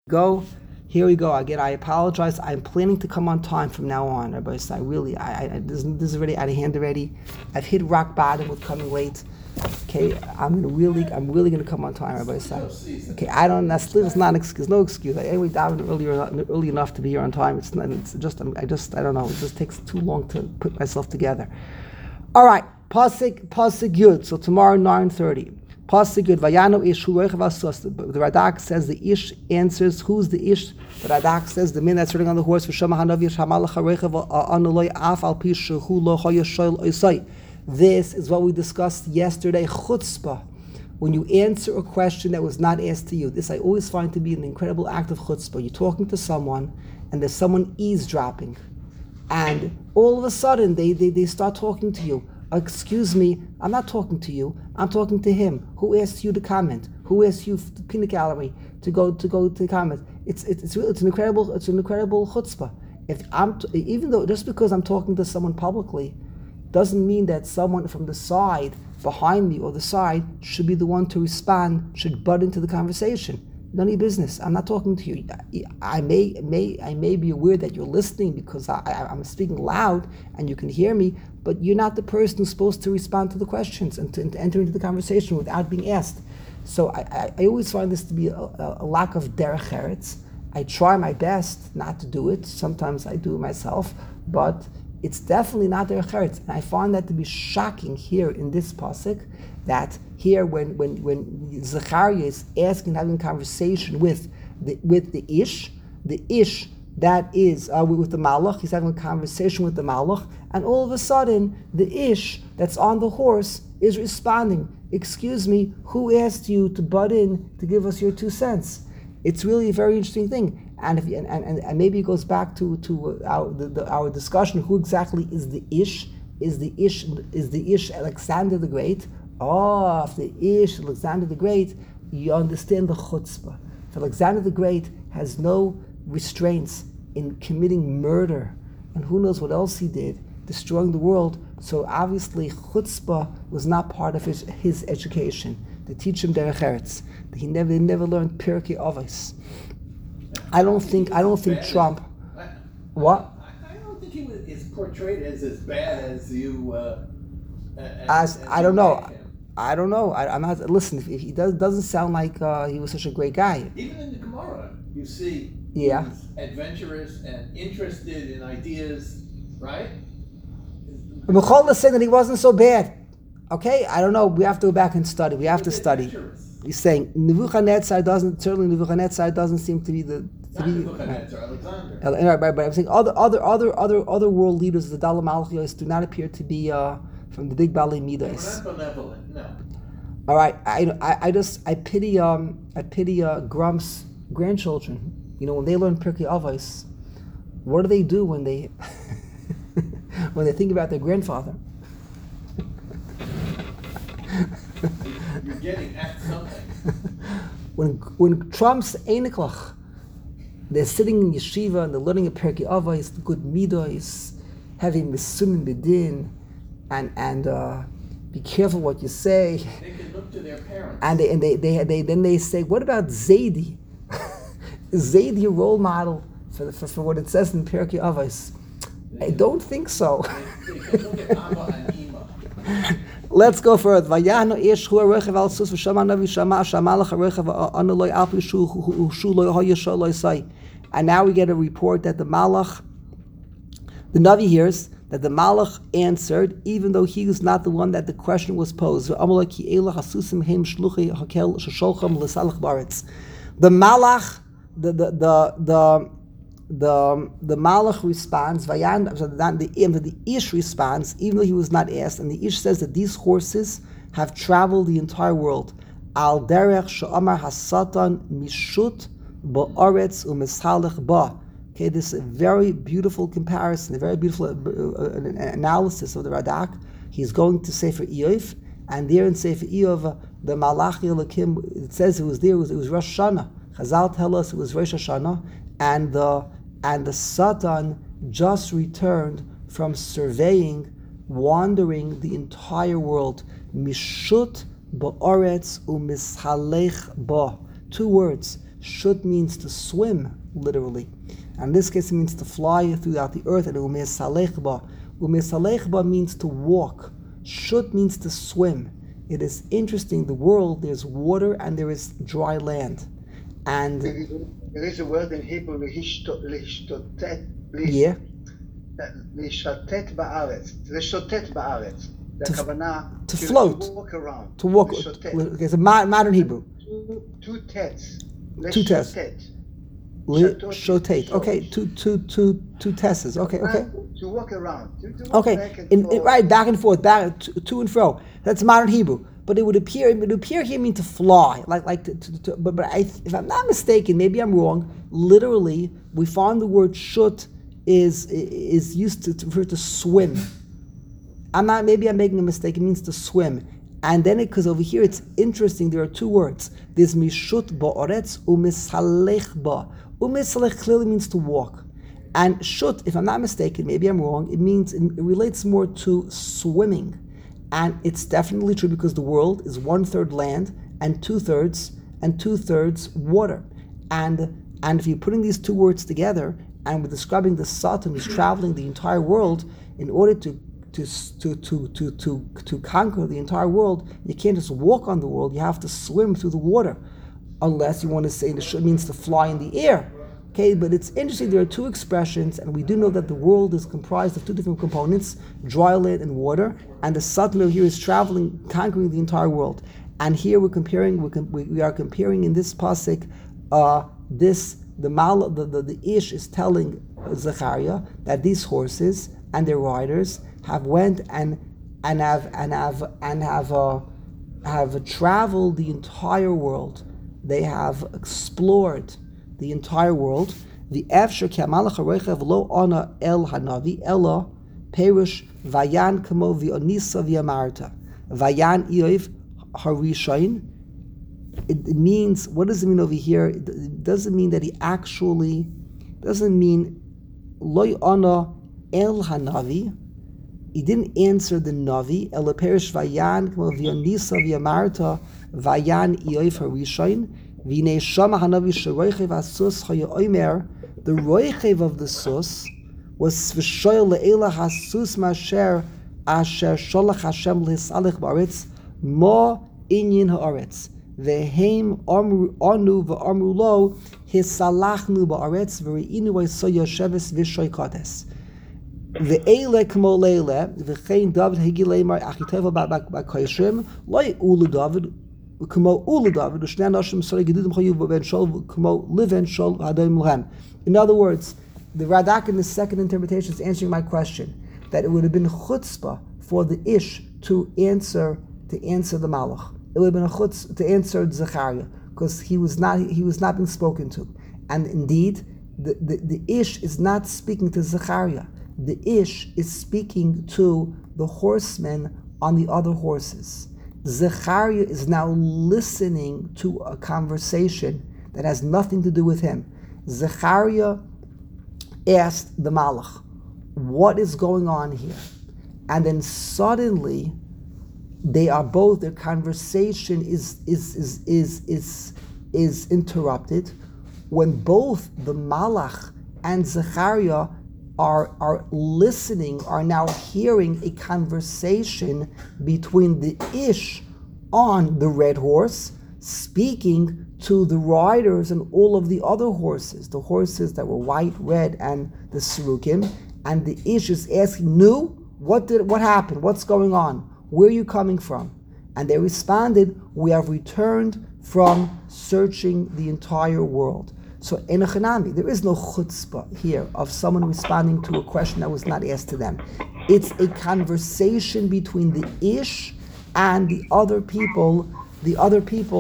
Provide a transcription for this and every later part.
Go. Here we go. Again, I apologize. I'm planning to come on time from now on, Rabbi. So this is already out of hand already. I've hit rock bottom with coming late. Okay, I'm really gonna come on time, Rabbi. Okay, I don't. That's not an excuse. No excuse. Anyway, davened early enough to be here on time. It's not. It's just. I don't know. It just takes too long to put myself together. All right, pasuk Yud. So tomorrow 9:30. Pasuk Yud. Vayano ish hu roichav asus. The Radak says the ish answers. Who's the ish? The Radak says the man that's sitting on the horse. V'shama hanavi shamalach haroichav anuloi af al pi shehu lo hayashol oisai. This is what we discussed yesterday. Chutzpah. When you answer a question that was not asked to you, this I always find to be an incredible act of chutzpah. You're talking to someone, and there's someone eavesdropping, and all of a sudden they start talking to you. Excuse me, I'm not talking to you. I'm talking to him. Who asked you to comment? Who asked you the peanut gallery to go to comment? It's an incredible chutzpah. Even though just because I'm talking to someone publicly, doesn't mean that someone from the side, behind me or the side, should be the one to respond, should butt into the conversation. None of your business. I'm not talking to you. I may be aware that you're listening because I'm speaking loud and you can hear me, but you're not the person who's supposed to respond to the questions and to enter into the conversation without being asked. So I always find this to be a lack of derech eretz. I try my best not to do it. Sometimes I do it myself, but it's definitely not derech eretz. And I find that to be shocking here in this pasuk, that here when Zechariah is asking, having a conversation with the ish that is with the malach, he's having a conversation with the malach, and all of a sudden the ish that's on the horse is responding. Excuse me, who asked you to butt in to give us your 2 cents? It's really a very interesting thing, and and maybe it goes back to our discussion. Who exactly is the ish? Is the ish Alexander the Great? Oh, if the ish Alexander the Great, you understand the chutzpah. If Alexander the Great has no restraints in committing murder, and who knows what else he did, destroying the world. So obviously chutzpah was not part of his education. To teach him derech eretz. He never learned Pirkei Avos. I don't think Trump. What? I don't think he is portrayed as bad as you. I don't know. I don't know. I'm not. Listen, if he doesn't sound like he was such a great guy. Even in the Gemara, you see. Yeah. He's adventurous and interested in ideas, right? Michal is saying that he wasn't so bad. Okay, I don't know. We have to go back and study. We have to study. He's saying Nebuchadnezzar doesn't seem to be Alexander. But I'm saying other world leaders, the Dalam Malchios, do not appear to be from the big Balei Midas. We're not benevolent, no. All right, I pity Grump's grandchildren. You know, when they learn Pirkei Avos, what do they do when they when they think about their grandfather? You're getting at something. When Trump's Einiklach, they're sitting in yeshiva and they're learning a Pirkei Avos, the good midos, having misunim bedin, and be careful what you say. They can look to their parents. And they say, what about Zaidi? Is Zaidi a role model for what it says in Pirkei Avos? I don't think so. They can look at Abba and Ima. Let's go further. Vayano ish hu roichav al sus v'shama navi shama shamalach roichav anuloi al pi shu lo hayashol oisai. And now we get a report that the Navi hears that the Malach answered, even though he was not the one that the question was posed. The Malach, the Malach responds, the Ish responds, even though he was not asked, and the Ish says that these horses have traveled the entire world. Al derech she'amar hasatan mishut ba'aretz u'mishalech ba. Okay, this is a very beautiful comparison, a very beautiful analysis of the Radak. He's going to Sefer Iyov, and there in Sefer Iyov, the Malach Elokim, it says it was Rosh Hashanah. Chazal tell us it was Rosh Hashanah, and the Satan just returned from surveying, wandering the entire world. Mishut ba'aretz u'mishalech ba. 2 words. Shut means to swim, literally. And in this case, it means to fly throughout the earth. And umesalechba. Umesalechba means to walk. Shut means to swim. It is interesting, the world, there's water and there is dry land. And there is a word in Hebrew, lishtotet, yeah, לשתת בארץ, לשוטט בארץ. To float. To walk around. To walk. Okay, so modern Hebrew. Two tets. Two tets. Shotate. Okay, two tesses. Okay. To walk around. To walk back and forth. Right, back and forth, back to and fro. That's modern Hebrew. But it would appear here mean to fly, but if I'm not mistaken, maybe I'm wrong. Literally, we find the word shut is used to refer to swim. Maybe I'm making a mistake. It means to swim. And then because over here it's interesting, there are two words. There's mishut ba'oretz u'misalech ba. U'misalech clearly means to walk. And shut, if I'm not mistaken, maybe I'm wrong, it relates more to swimming. And it's definitely true because the world is 1/3 land and 2/3 water. And if you're putting these two words together and we're describing the Satan who's traveling the entire world in order to conquer the entire world, you can't just walk on the world, you have to swim through the water. Unless you want to say it means to fly in the air. Okay, but it's interesting, there are two expressions, and we do know that the world is comprised of two different components, dry land and water, and the Satan here is traveling, conquering the entire world. And here we are comparing in this pasuk, the Ish is telling Zechariah that these horses and their riders have went and have traveled the entire world. They have explored the entire world. The Efsher Kamalach Harechev Lo Ana El Hanavi Ella Perush Vayan Kamo Vionisa Viamarta Vayan Ioiv Harishain. It means, what does it mean over here? It doesn't mean that he actually doesn't mean Lo Ana El Hanavi. He didn't answer the Navi. Ella Perush Vayan Kamo Vionisa Viamarta Vayan Ioiv Harishain. The roichev of the sus was v'shoyel le'ela hasus masher asher sholach Hashem l'hisalech ba'aretz ma inyin ha'aretz ve'hem anu v'amru lo hisalachnu ba'aretz v're'inu v'so yosheves v'shoy kodes ve'ele k'mo le'ele v'chein David higilei mar achiteva ba'koyshrim lo ye'ulu David in other words, the Radak in the second interpretation is answering my question that it would have been chutzpah for the Ish to answer the Malach. It would have been a chutzpah to answer Zechariah because he was not being spoken to, and indeed the Ish is not speaking to Zechariah. The Ish is speaking to the horsemen on the other horses. Zechariah is now listening to a conversation that has nothing to do with him. Zechariah asked the Malach, what is going on here? And then suddenly their conversation is interrupted when both the Malach and Zechariah are listening, are now hearing a conversation between the Ish on the red horse, speaking to the riders and all of the other horses, the horses that were white, red, and the Serukim, and the Ish is asking, what happened? What's going on? Where are you coming from? And they responded, we have returned from searching the entire world. So in a Chanami, there is no chutzpah here of someone responding to a question that was not asked to them. It's a conversation between the Ish and the other people, the other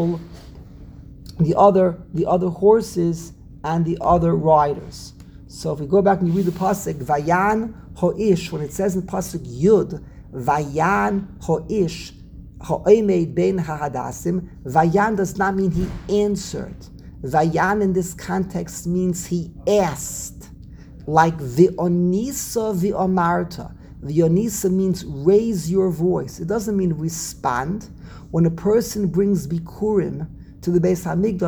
horses and the other riders. So if we go back and you read the pasuk, Vayan Ho'ish, when it says in pasuk Yud, Vayan Ho'ish, Ha'omed ben ha'hadasim, Vayan does not mean he answered. Vayan in this context means he asked, like V'onisa v'omarta. V'onisa means raise your voice. It doesn't mean respond. When a person brings bikurim to the Beis Hamikdash,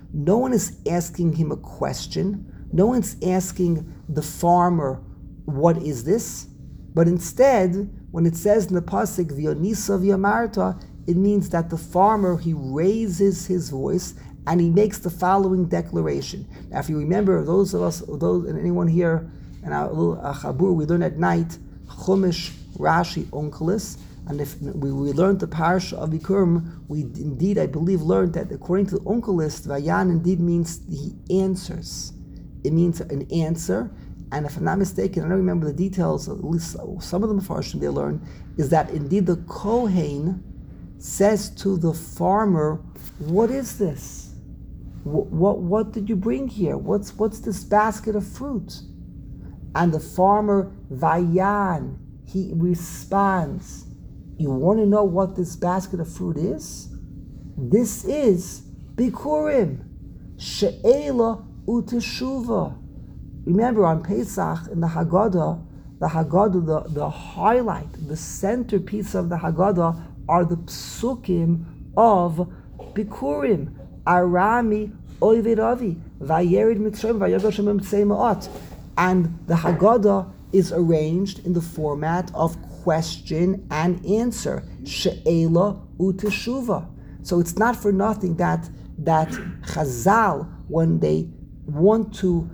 No one is asking him a question. No one's asking the farmer, what is this? But instead, when it says in the pasuk, V'yonisa v'yamarta, it means that the farmer, he raises his voice and he makes the following declaration. Now, if you remember, those of us, and anyone here, in our little chabur, we learn at night, Chumash, Rashi, Onkelos, and if we learned the parsha of Bikurim, we indeed, I believe, learned that according to the Onkelos, Vayan indeed means he answers. It means an answer. And if I'm not mistaken, I don't remember the details, at least some of the Mefarshim they learn, is that indeed the Kohen says to the farmer, what is this? What did you bring here? What's this basket of fruit? And the farmer, Vayan, he responds, you want to know what this basket of fruit is? This is Bikurim, She'ela Uteshuva. Remember on Pesach in the Haggadah, the highlight, the centerpiece of the Haggadah are the psukim of Bikurim. Arami Oived Avi, Vayerid Mitzrayim, Vayogosh Mitzrayim Ma'at. And the Haggadah is arranged in the format of question and answer, she'ela uteshuva. So it's not for nothing that Chazal, when they want to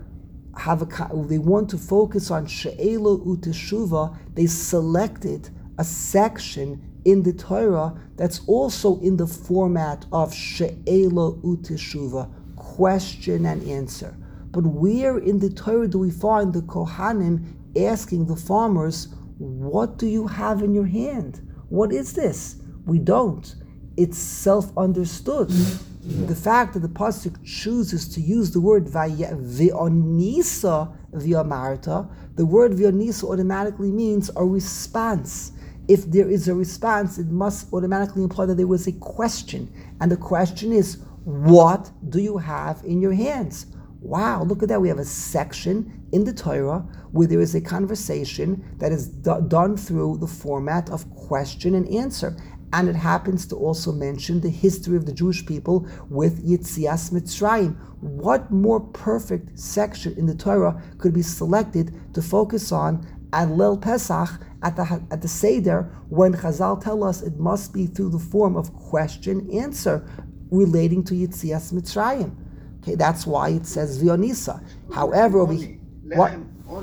focus on she'ela uteshuva, they selected a section in the Torah that's also in the format of she'ela uteshuva, question and answer. But where in the Torah do we find the Kohanim asking the farmers, what do you have in your hand? What is this? We don't. It's self-understood. The fact that the pasuk chooses to use the word V'onisa v'yamarta, the word V'onisa automatically means a response. If there is a response, it must automatically imply that there was a question. And the question is, what do you have in your hands? Wow, look at that. We have a section in the Torah where there is a conversation that is done through the format of question and answer. And it happens to also mention the history of the Jewish people with Yitzias Mitzrayim. What more perfect section in the Torah could be selected to focus on at Leil Pesach, at the Seder, when Chazal tell us it must be through the form of question-answer relating to Yitzias Mitzrayim. Okay, that's why it says V'yonisa. However, what?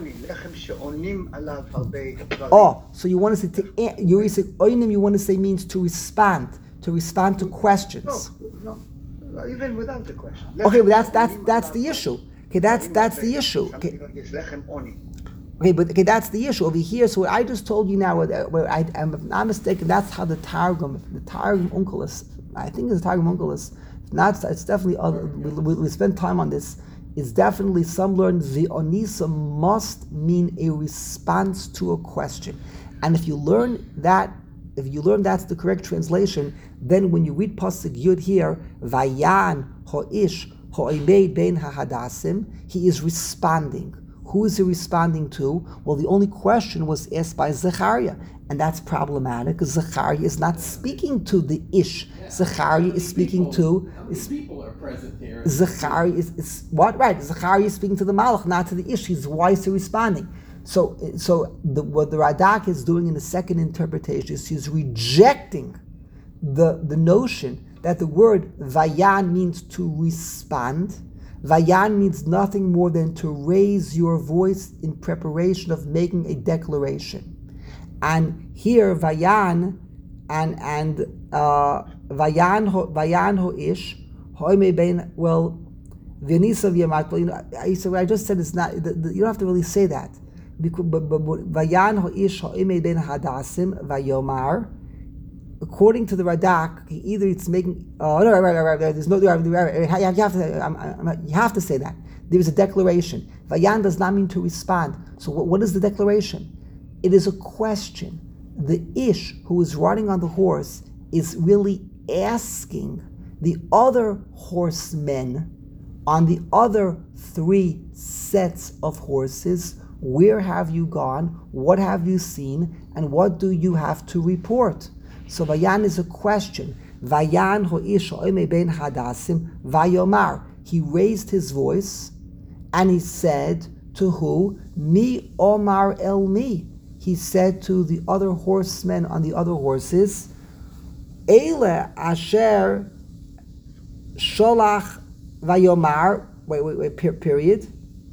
Oh, so you want to say you say oinim? You want to say means to respond to questions. No, even without the question. Okay, but that's the issue. Okay, that's the issue. Okay. Okay, but okay, that's the issue over here. So what I just told you now, where I'm not mistaken, that's how the Targum Onkelos, I think it's the Targum Onkelos. Not, it's definitely other. We spend time on this. It's definitely some learn the onisa must mean a response to a question, and if you learn that's the correct translation, then when you read pasuk Yud here, Vayan ho'ish ho'imei bein hahadasim, he is responding. Who is he responding to? Well, the only question was asked by Zechariah, and that's problematic because Zechariah is not speaking to the ish. Zechariah is speaking to. How many people are present here? Zechariah is what? Right. Zechariah is speaking to the Malach, not to the ish. Why is he responding? So what the Radak is doing in the second interpretation is he's rejecting the notion that the word Vayan means to respond. Vayan means nothing more than to raise your voice in preparation of making a declaration. And here Vayan and Vayan ho'ish ho'imei bein, well, V'nisa v'yamat. I said what I just said is not. You don't have to really say that. But Vayan ho'ish ho'imei bein hadasim vayomar. According to the Radak, either it's making. Oh no, right. There's no. You have to say that there is a declaration. Vayan does not mean to respond. So what is the declaration? It is a question. The ish who is riding on the horse is really asking the other horsemen on the other three sets of horses, where have you gone? What have you seen? And what do you have to report? So Vayan is a question. Vayan ho'ish ho'imei bein hadasim vayomar. he raised his voice, and he said to who? Mi Omar El Mi. He said to the other horsemen on the other horses, Eile Asher Sholach Vayomar. Wait. Period.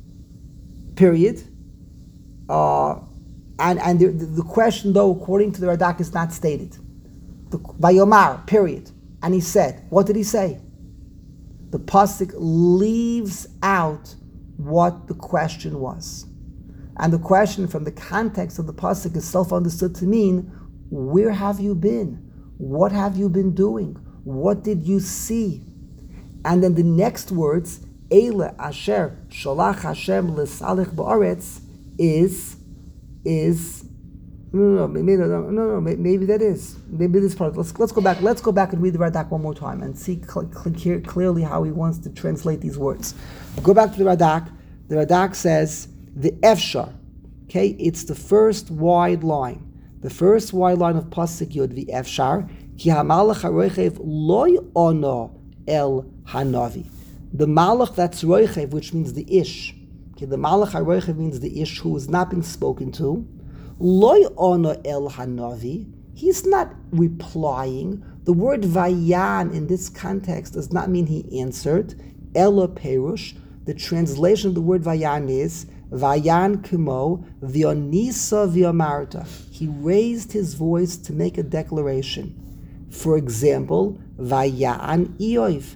And the question, though, according to the Radak, is not stated. Vayomar. Period. And he said, what did he say? The pasuk leaves out what the question was. And the question from the context of the pasuk is self-understood to mean, where have you been? What have you been doing? What did you see? And then the next words, Eile Asher Sholach Hashem L'Salech Ba'aretz is maybe that is. Maybe this part. Let's go back. Let's go back and read the Radak one more time and see clearly how he wants to translate these words. Go back to the Radak. The Radak says the Efshar. Okay, it's the first wide line. The first wide line of Pasuk Yud, the Efshar. Ki hamalach haroichev loy ono el hanavi. The malach that's roichev, which means the ish. Okay, the malach haroichev means the ish who is not being spoken to. Loy ono el hanavi. He's not replying. The word vayan in this context does not mean he answered. Elo perush. The translation of the word vayan is vayan kimo v'onisa v'omarta. He raised his voice to make a declaration. For example, vayan ioif.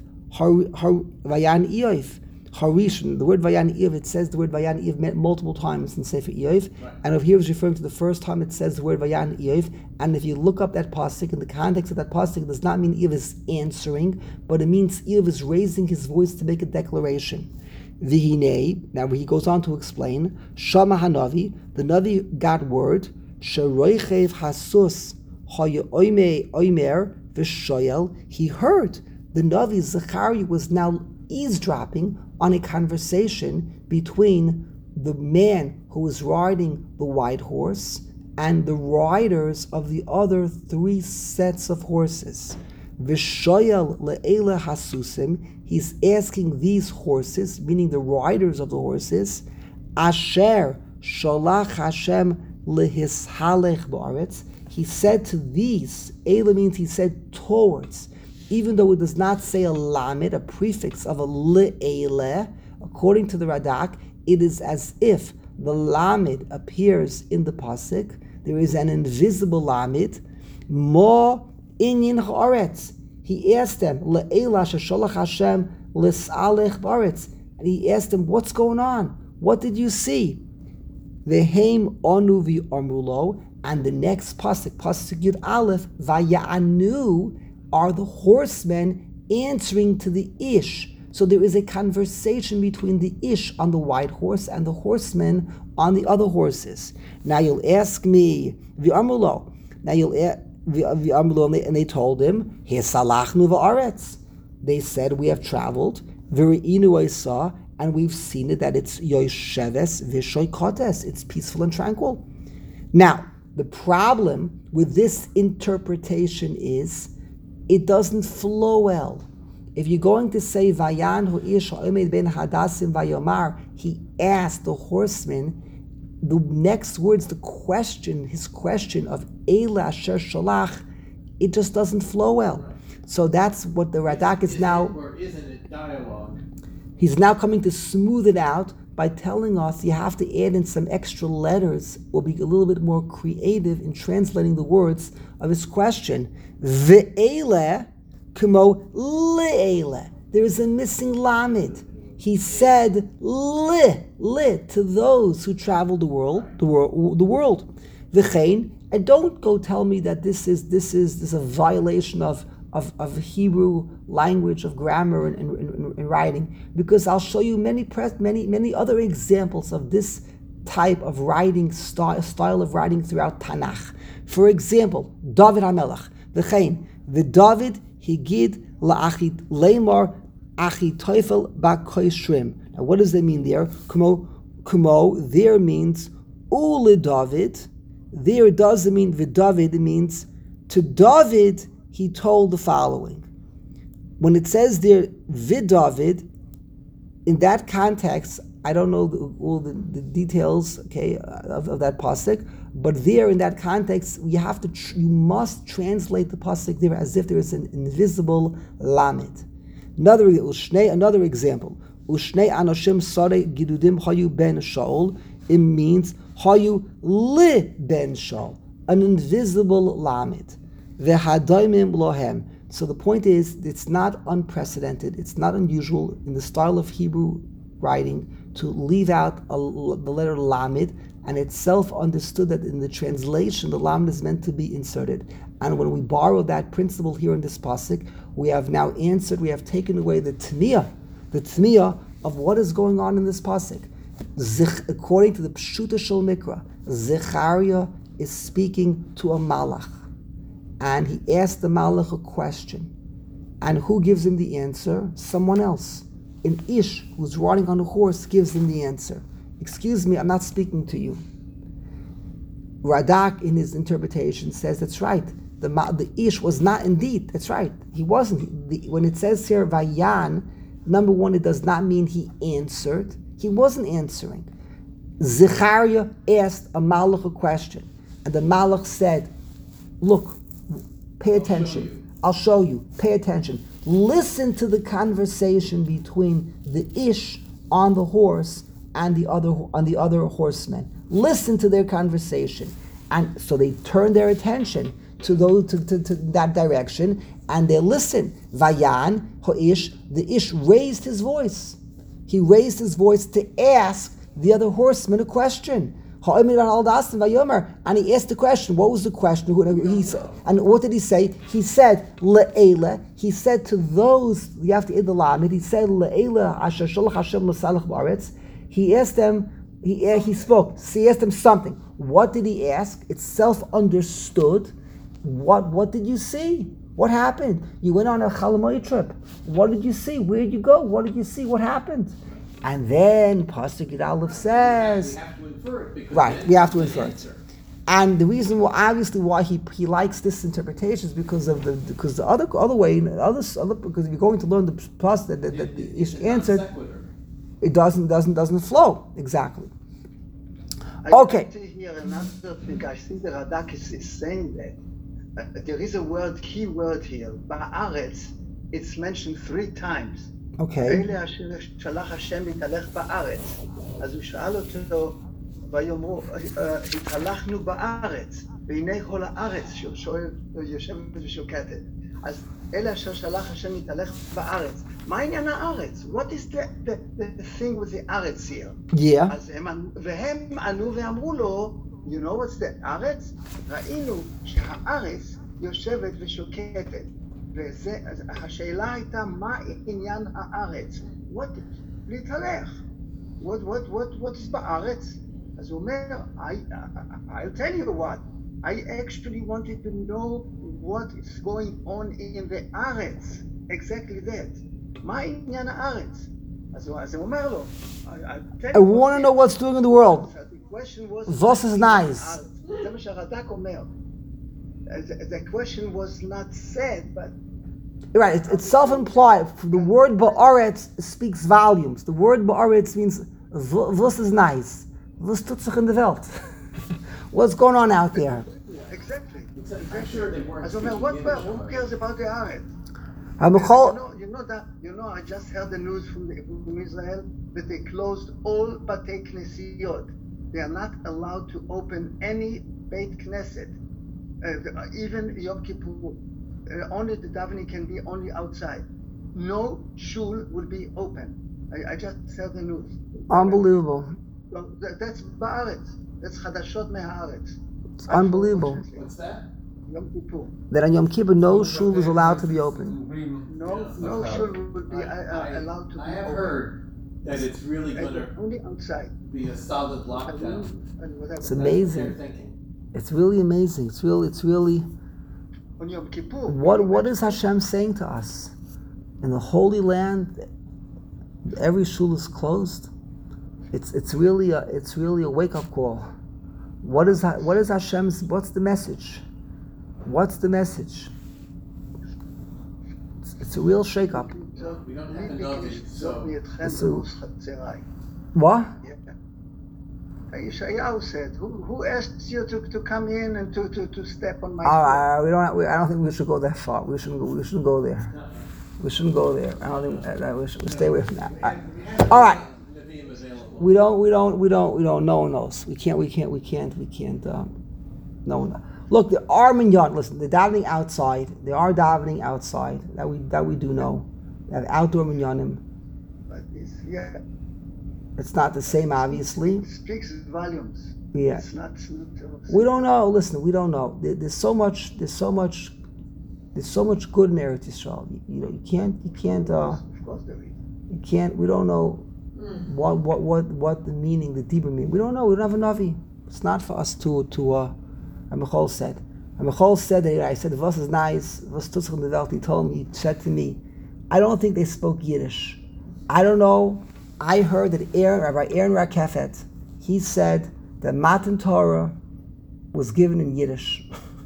Vayan ioif. Harishon, the word Vayan Eiv, it says the word Vayan Eiv multiple times in Sefer Eiv, and over here is referring to the first time it says the word Vayan Eiv, and if you look up that pasuk, in the context of that pasuk, it does not mean Eiv is answering, but it means Eiv is raising his voice to make a declaration. Vihine, now he goes on to explain, Shama Hanavi, the Navi got word, Sheroichev Hasus, Hoya Oimer, Vishoyel, he heard, the Navi Zechariah was now eavesdropping on a conversation between the man who was riding the white horse and the riders of the other three sets of horses. Vishoyel le'ele hasusim, he's asking these horses, meaning the riders of the horses, Asher sholach Hashem lehishalech ba'aretz, he said to these, Eile means he said towards, even though it does not say a lamed, a prefix of a le'ele, according to the Radak, it is as if the lamed appears in the pasuk. There is an invisible lamed. Mo inyin haaretz. He asked them, le'ela shesholach Hashem l'salech ba'aretz, and he asked them, what's going on? What did you see? Vehem onu v'amrulo, and the next pasuk Yud Aleph, vaya'anu, are the horsemen answering to the ish. So there is a conversation between the ish on the white horse and the horsemen on the other horses. Now you'll ask me, v'amulo. Now you'll v'amulo, and they told him, Hesalachnu v'aretz. They said, we have traveled. V're'inu I saw, and we've seen it that it's yosheves v'shoy kotes. It's peaceful and tranquil. Now the problem with this interpretation is, it doesn't flow well. If you're going to say Vayan hu ish ha'omed ben hadasim vayomar, he asked the horseman, the next words, his question of Eile Asher Sholach, it just doesn't flow well. So that's what the Radak is now. Or isn't it dialogue? He's now coming to smooth it out by telling us you have to add in some extra letters or be a little bit more creative in translating the words of his question. Ve'ele kumo le'ele. There is a missing lamed. He said le to those who travel the world. V'chein, and don't go tell me that this is a violation of Hebrew language, of grammar and writing, because I'll show you many other examples of this type of writing style of writing throughout Tanakh. For example, David HaMelech, the David higid la'achit leimar achitophel ba'koishrim. Now, what does that mean there? Kumo there means ule David. There it doesn't mean v'David. It means to David he told the following. When it says there v'David, in that context, I don't know all the details, okay, of that pasuk, but there in that context, you must translate the pasuk there as if there is an invisible lamed. Another example. Ushnei anoshim sare gidudim hayu ben Shaul. It means hayu li ben Shaul, an invisible lamed. Vehadaimim lohem. So the point is, it's not unprecedented. It's not unusual in the style of Hebrew writing to leave out the letter lamed, and it's self-understood that in the translation the lamed is meant to be inserted. And when we borrow that principle here in this pasuk, we have now answered, we have taken away the tmiyah of what is going on in this pasuk. According to the Pshuta Shel Mikra, Zechariah is speaking to a malach, and he asked the malach a question, and who gives him the answer? Someone else. An ish who's riding on a horse gives him the answer. Excuse me, I'm not speaking to you. Radak, in his interpretation, says that's right. The ish was not indeed. That's right. He wasn't. When it says here vayan, number one, it does not mean he answered. He wasn't answering. Zechariah asked a malach a question, and the malach said, "Look, pay attention. I'll show you. Pay attention. Listen to the conversation between the ish on the horse and the other horsemen. Listen to their conversation." And so they turned their attention to that direction, and they listened. Vayan ho'ish, the ish raised his voice. He raised his voice to ask the other horsemen a question. And he asked the question. What was the question? And what did he say? He said, Le'ela. He said to those, you have to add the lamed. He said, Le'ela asher sholach Hashem l'salach ba'aretz. He asked them, he spoke. So he asked them something. What did he ask? It's self-understood. What did you see? What happened? You went on a Chalamoy trip. What did you see? Where did you go? What did you see? What happened? And then Pasuk Yud Aleph says, we have to infer it because right, we have to infer it. And the reason why he likes this interpretation is because the other way, because if you're going to learn the pasuk that the ish answered, it doesn't flow exactly. Okay. Here another thing. I think the Radak is saying that there is a key word here. Ba'aretz. It's mentioned 3 times. Okay. אלה אשר שלח השם להתהלך בארץ. אז הוא שאל אותו, ויאמרו, התהלכנו בארץ, והנה כל הארץ יושבת ושוקטת. אז אלה אשר שלח השם להתהלך בארץ. מה עניין הארץ? What is the thing with the הארץ here? Yeah. והם ענו ואמרו לו, you know what's the הארץ? ראינו שהארץ יושבת ושוקטת. והשאלה הייתה, מה עניין הארץ? להתהלך. What is בארץ? אז הוא אומר, I'll tell you what. I actually wanted to know what is going on in the הארץ. Exactly that. מה עניין הארץ? אז הוא אומר לו, I want to know what's doing in the world. The question was, Was is nice. זה מה שהרד"ק אומר. The question was not said, but right, it's self-implied. The word ba'aretz speaks volumes. The word ba'aretz means was is nice. Was tut sich in the Welt. What's going on out there? Exactly. I'm sure they weren't. So now, who cares about the Haaretz? You know, I just heard the news from Israel that they closed all Batei Knesiyot. They are not allowed to open any Beit Knesset, even Yom Kippur. Only the davening can be only outside. No shul will be open. I just heard the news. Unbelievable. So that's Ba'aretz. That's Chadashot Me'Haaretz. It's unbelievable. What's that? Yom Kippur. That on Yom Kippur, no shul is allowed to be open. No shul would be allowed to be open. I have heard that it's really going to only outside. Be a solid lockdown. It's amazing. It's really amazing. It's really. On Yom Kippur. What is Hashem saying to us? In the Holy Land, every shul is closed. It's really a wake up call. What is Hashem's? What's the message? What's the message? It's a real shake up. We don't have a ליבי Navi, לשזוף so מידכם so- בנוס חצריי. What? Yeshayahu said, who asked you to come in and to step on my All foot? right, I don't think we should go that far. We shouldn't go there. We shouldn't go there. I don't think we should stay away from that. All right. Nevi'im available. We don't. No one knows. We can't. No one. Look, there are minyan. Listen, they're davening outside. They are davening outside. That we do know. They have outdoor minyanim. But It's not the same, obviously. it speaks volumes. Yeah. It's not We don't know. Listen, we don't know. There's so much good in Eretz Yisrael. You can't. Of course there is. You can't. We don't know what the meaning, the deeper meaning. We don't know. We don't have a navi. It's not for us to. Michal said. Michal said that I said, "Was is nice? Was tut sich in der Welt?" He told me. He said to me, "I don't think they spoke Yiddish. I don't know. I heard that Rabbi Aaron Rakefet, he said that Matan Torah was given in Yiddish."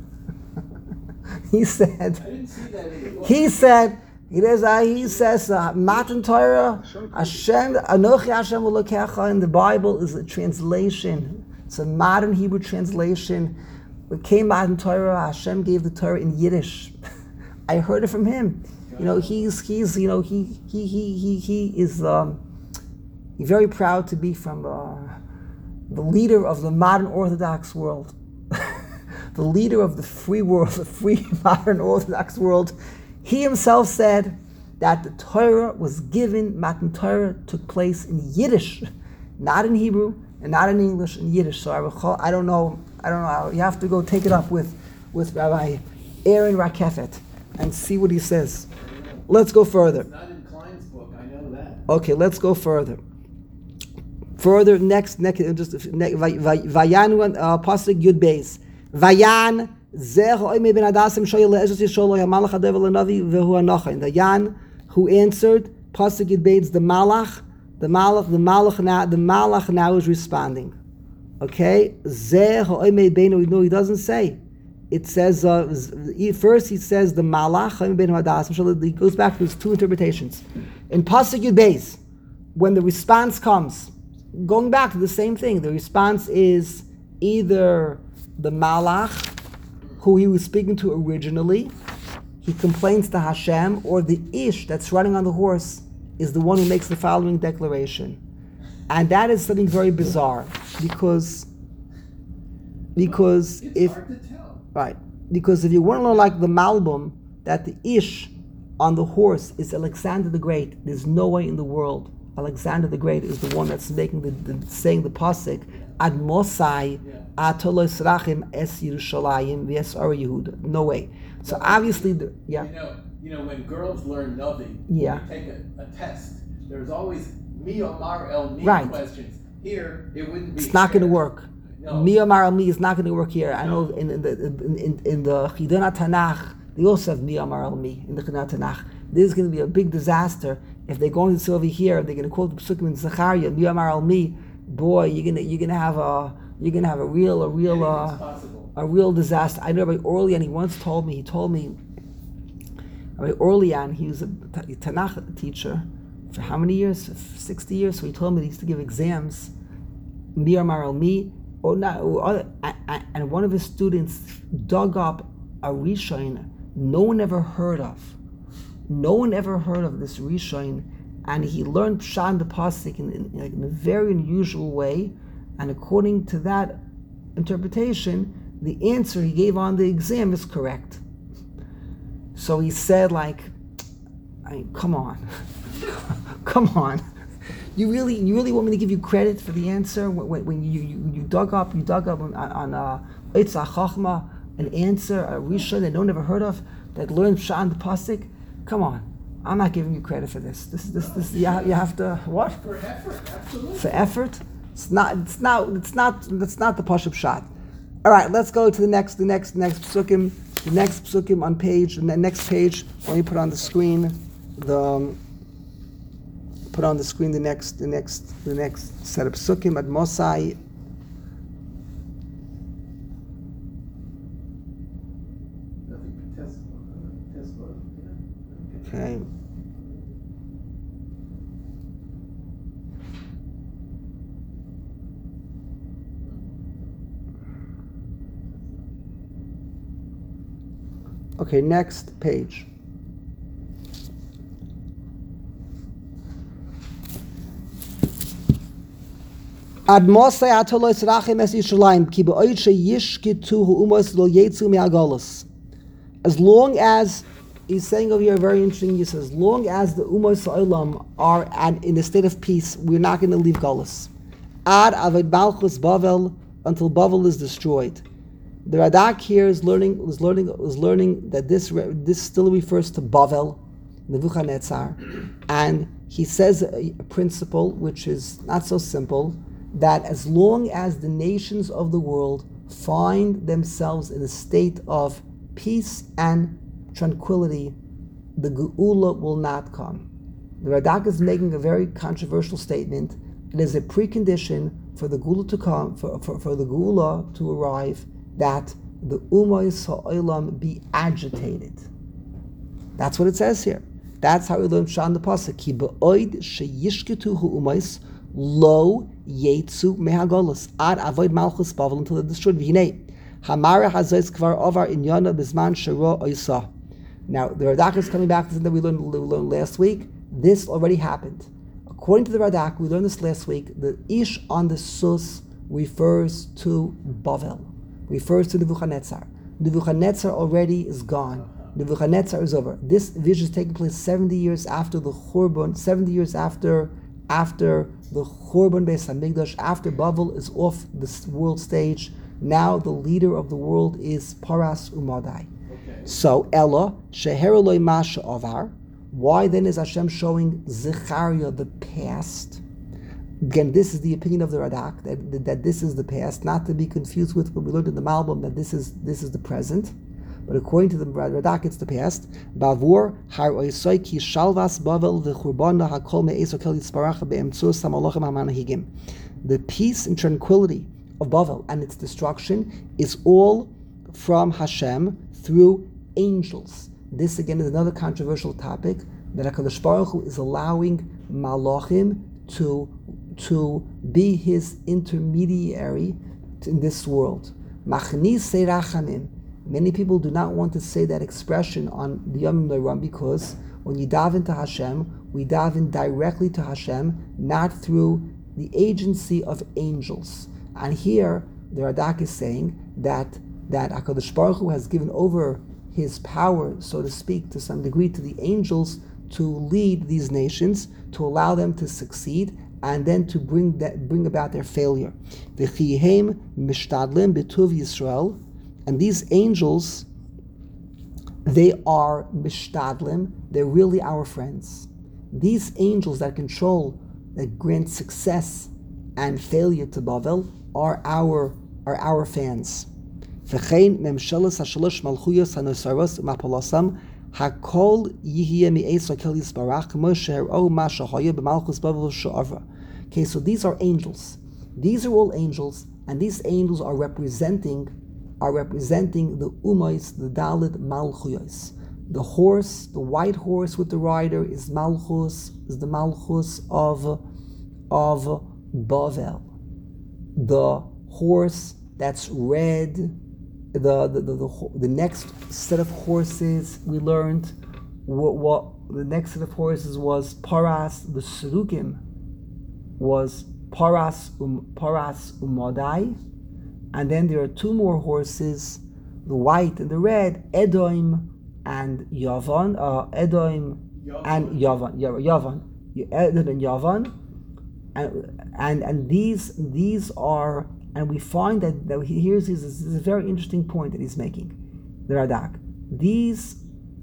He said. I didn't see that in the book. He said. He says, Matan Torah, Hashem, Anochi Hashem Elokecha in the Bible is a translation. It's a modern Hebrew translation. When came Matan Torah, Hashem gave the Torah in Yiddish. I heard it from him. He's very proud to be from the leader of the modern Orthodox world, the leader of the free world, the free modern Orthodox world. He himself said that the Torah was given, Matan Torah took place in Yiddish, not in Hebrew and not in English, in Yiddish. So I don't know. You have to go take it up with Rabbi Aaron Rakefet and see what he says. Let's go further. It's not in Klein's book, I know that. Okay, let's go further. Next, Vayan Pasuk Yud Beis. Vayan the Yan who answered Pasuk Yud Beis, the Malach now is responding. Okay, he doesn't say. It says first he says the Malach. He goes back to his two interpretations. In Pasuk Yud Beis, when the response comes, going back to the same thing, the response is either the Malach, who he was speaking to originally, he complains to Hashem, or the Ish that's running on the horse is the one who makes the following declaration. And that is something very bizarre, because It's if hard to tell. right, because if you want to know, like the Malbim, that the Ish on the horse is Alexander the Great, there's no way in the world Alexander the Great is the one that's making saying the pasuk Ad Mosai Atolos Rachim Es Yerushalayim V'es Ar Yehuda. No way. So obviously, You know, when girls learn Navi, Yeah. you take a test. There's always Mi Omar El Mi Right. questions. Here, it wouldn't be. it's not going to fair. work. No. Mi Amar Al Mi is not going to work here. I know in the Chidon Tanakh they also have Mi Amar Al Mi in the Chidon Tanakh. This is going to be a big disaster if they're going to see over here. They're going to quote the Psukim in Zechariah Mi Amar Al Mi. Boy, you're gonna have a real Anything's possible. a real disaster. I know Rabbi Orlean, he once told me, Rabbi Orlean, he was a Tanakh teacher for how many years? 60 years. So he told me he used to give exams, Mi Amar Al Mi, and one of his students dug up a Rishon no one ever heard of. No one ever heard of this Rishon, and he learned Pshat the Pasuk in a very unusual way, and according to that interpretation, the answer he gave on the exam is correct. So he said, come on, come on. You really want me to give you credit for the answer when you dug up on Eitzah Chachma, an answer, a Rishon that no one ever heard of, that learned Pshat the Pasuk? Come on, I'm not giving you credit for this. This you have to what? For effort, absolutely. For effort? It's not the Pashup Pshat. All right, let's go to the next psukim. The next psukim on the next page. Let me put on the screen the next set of psukim at Mosai. Okay. Okay, next page. Ad Mosai Atolos Rachem Es Yishalayim Ki Ba'oiche Yishkitu Hu'umos Lo Yetzu Me'agolos. As long as, he's saying over here very interesting, he says, as long as the Umos Olam are in a state of peace, we're not going to leave Golos. Ad Avad Malchus Bavel, until Bavel is destroyed. The Radak here was learning that this still refers to Bavel, Nebuchadnezzar, and he says a principle which is not so simple, that as long as the nations of the world find themselves in a state of peace and tranquility, the Geula will not come. The Radak is making a very controversial statement. It is a precondition for the Geula to come, for the Geula to arrive, that the Umayis Ha'olam be agitated. That's what it says here. That's how we learn Shan the Pasuk. Ki ba'oid sheyishketu hu'umayis lo yetzu mehagolos ad avoid malchus bavel until it destroyed. V'hinei hamara hazayis kvar over inyana bizman shero oisa. Now the Radak is coming back to something that we learned last week. This already happened. According to the Radak, we learned this last week. The ish on the sus refers to Bavel, refers to Nebuchadnezzar. Nebuchadnezzar already is gone. Nebuchadnezzar is over. This vision is taking place 70 years after the Churban, 70 years after the Churban Beis Hamikdash, after Bavel is off the world stage. Now the leader of the world is Paras Umadai. Okay. So Ella Sheheroloi Masha Avar. Why then is Hashem showing Zechariah the past? Again, this is the opinion of the Radak, that this is the past, not to be confused with what we learned in the Malbim, that this is the present. But according to the Radak, it's the past. Bavur har oisoi ki shalvas bavel v'churbana hakol me'eso kel yitzbaracha be'emtzur samalochem hamanahigim. The peace and tranquility of Bavel and its destruction is all from Hashem through angels. This again is another controversial topic, that HaKadosh Baruch Hu is allowing Malachim to be his intermediary in this world. Machnise rachamim. Many people do not want to say that expression on the Yom Noram, because when you dive into Hashem, we dive in directly to Hashem, not through the agency of angels. And here the Radak is saying that HaKadosh Baruch Hu has given over his power, so to speak, to some degree, to the angels to lead these nations, to allow them to succeed, and then to bring about their failure. V'chihem mishtadlim b'tuv Yisrael, and these angels, they are mishtadlim. They're really our friends. These angels that grant success and failure to Bavel are our fans. V'chein memshelas hashalosh malchuyos hanosaros mapolasam hakol yihye mi'es okel yisbarach mosher o mashahaya b'malchus Bavel she'avra. Okay, so these are angels. These are all angels, and these angels are representing the Umais, the Dalit Malchuyos. The horse, the white horse with the rider, is Malchus, is the Malchus of Bavel. The horse that's red, the next set of horses we learned, what the next set of horses was Paras. The Serukim was Paras Umadai, and then there are two more horses, the white and the red, Edom and Yavan, Edom and Yavan, Edom and Yavan, and these are, and we find that here's this is a very interesting point that he's making, the Radak. These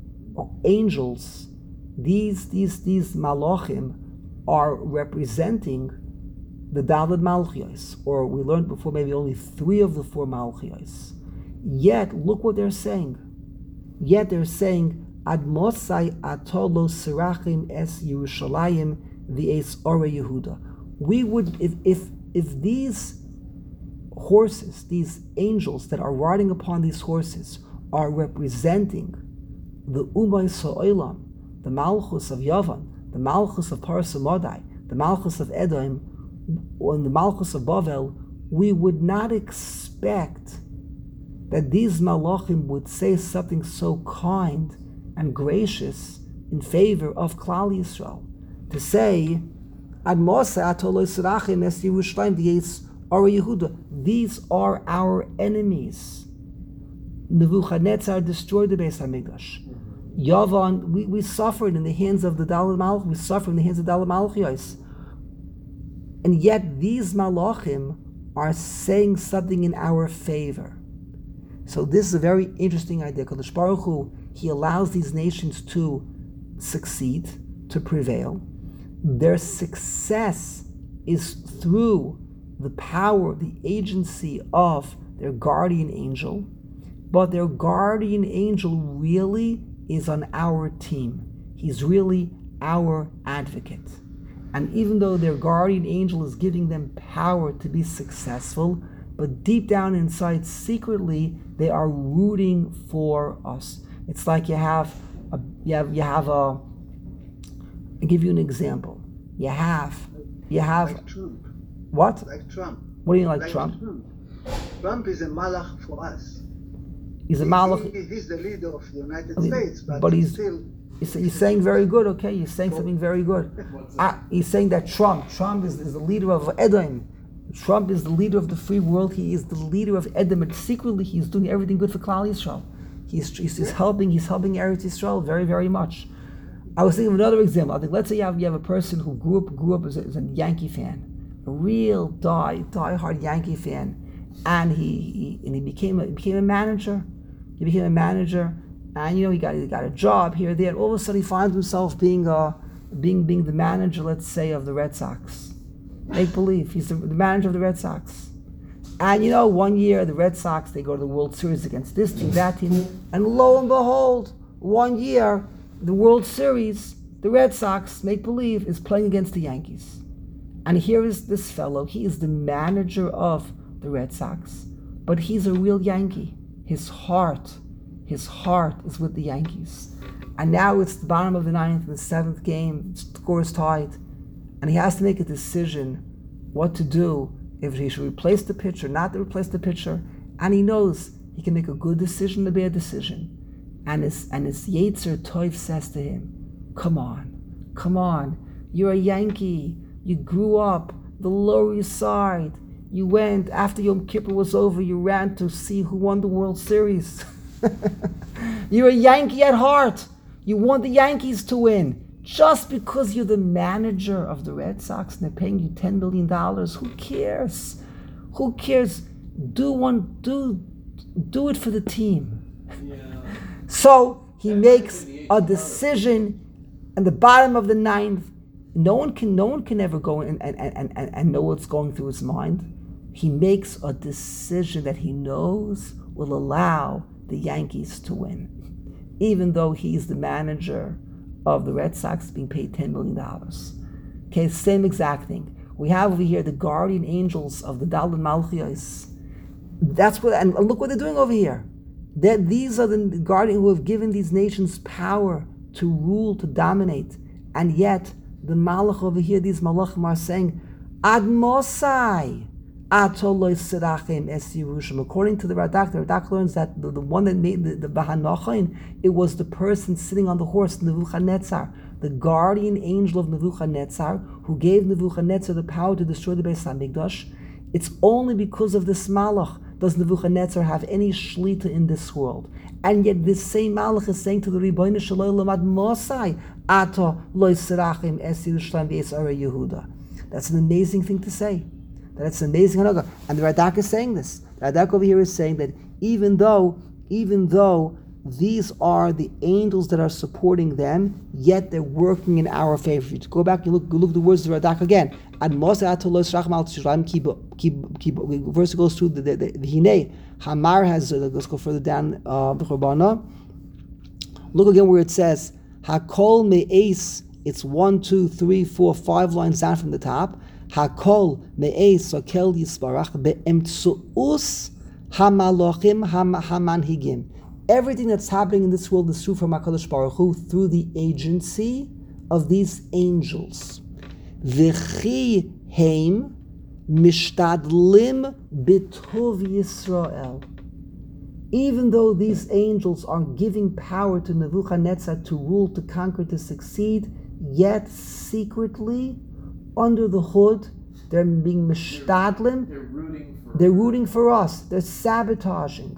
angels, these malachim are representing the Dalet Malchios, or we learned before maybe only 3 of the 4 Malchios. Yet, look what they're saying. Yet they're saying, Ad Mosai Atolo Sirachim Es Yerushalayim V'es Ore Yehuda. We would, if these horses, these angels that are riding upon these horses, are representing the Umay Sa'olam, the Malchus of Yavan, the Malchus of Paras Umadai, the Malchus of Edom, and the Malchus of Bavel, we would not expect that these malachim would say something so kind and gracious in favor of Klal Yisrael, to say, Ad Moshe atoloi sirachim es Yerushalayim v'yetz Ara Yehuda. These are our enemies. Nebuchadnezzar destroyed the Beis Hamikdash. Yavan, we suffered in the hands of the Daled Malach. We suffered in the hands of Daled Malachiyos. And yet these malachim are saying something in our favor. So this is a very interesting idea. Kadosh Baruch Hu, He allows these nations to succeed, to prevail. Their success is through the power, the agency of their guardian angel, but their guardian angel really is on our team. He's really our advocate. And even though their guardian angel is giving them power to be successful, but deep down inside, secretly, they are rooting for us. It's like I'll give you an example. You have like Trump. What? Like Trump. What do you like Trump? Trump is a malach for us. He's a malach. He's the leader of the United States, but he's still. He's saying very good, okay? He's saying something very good. He's saying that Trump is the leader of Edom. Trump is the leader of the free world. He is the leader of Edom, and secretly he's doing everything good for Klal Yisrael. He's helping Eretz Yisrael very, very much. I was thinking of another example. I think, let's say you have a person who grew up as a Yankee fan, a real die-hard Yankee fan, and he became a manager. He became a manager, and he got a job here, there, and all of a sudden he finds himself being the manager, let's say, of the Red Sox. Make believe he's the manager of the Red Sox. And 1 year the Red Sox, they go to the World Series against this team, that team, and lo and behold, 1 year the World Series, the Red Sox, make believe, is playing against the Yankees. And here is this fellow, he is the manager of the Red Sox, but he's a real Yankee. His heart is with the Yankees. And now it's the bottom of the ninth, the seventh game, the score is tied, and he has to make a decision what to do, if he should replace the pitcher, not to replace the pitcher, and he knows he can make a good decision, a bad decision. And his Yetzer Tov says to him, come on, you're a Yankee, you grew up the Lower East Side, you went, after Yom Kippur was over, you ran to see who won the World Series. You're a Yankee at heart, you want the Yankees to win. Just because you're the manager of the Red Sox and they're paying you $10 million, who cares? Who cares? Do it for the team. Yeah. So he makes a decision at the bottom of the ninth. No one can ever go and know what's going through his mind. He makes a decision that he knows will allow the Yankees to win, even though he's the manager of the Red Sox being paid $10 million. Okay, same exact thing. We have over here the guardian angels of the Daled Malchiyos. That's what, and look what they're doing over here. These are the guardian who have given these nations power to rule, to dominate, and yet the Malach over here, these Malachim are saying, Ad Mosai atoloi sirachim es Yerushim. According to the Radak learns that the one that made the Bahanochin, it was the person sitting on the horse, Nebuchadnezzar, the guardian angel of Nebuchadnezzar, who gave Nebuchadnezzar the power to destroy the Beis Hamikdash. It's only because of this Malach does Nebuchadnezzar have any shlita in this world. And yet this same Malach is saying to the Ribono Shel Olam, Ad Mosai atoloi sirachim es Yerushalayim v'yetz Ara Yehuda. That's an amazing thing to say. That's amazing. And the Radak is saying this. The Radak over here is saying that even though these are the angels that are supporting them, yet they're working in our favor. If you go back and look at the words of the Radak again. Verse goes through the Hinei. Hamar has, let's go further down, look again where it says, Hakol me'es, it's 1, 2, 3, 4, 5 lines down from the top. Hakol me'es sokel yisbarach be'emtsu'us hamalochim hamanhigim. Everything that's happening in this world is true from HaKadosh Baruch Hu through the agency of these angels. V'chi heim mishtadlim b'tov Yisrael. even though these angels are giving power to Nebuchadnezzar to rule, to conquer, to succeed, yet secretly, under the hood, they're being mishtadlim. They're rooting for us. They're sabotaging.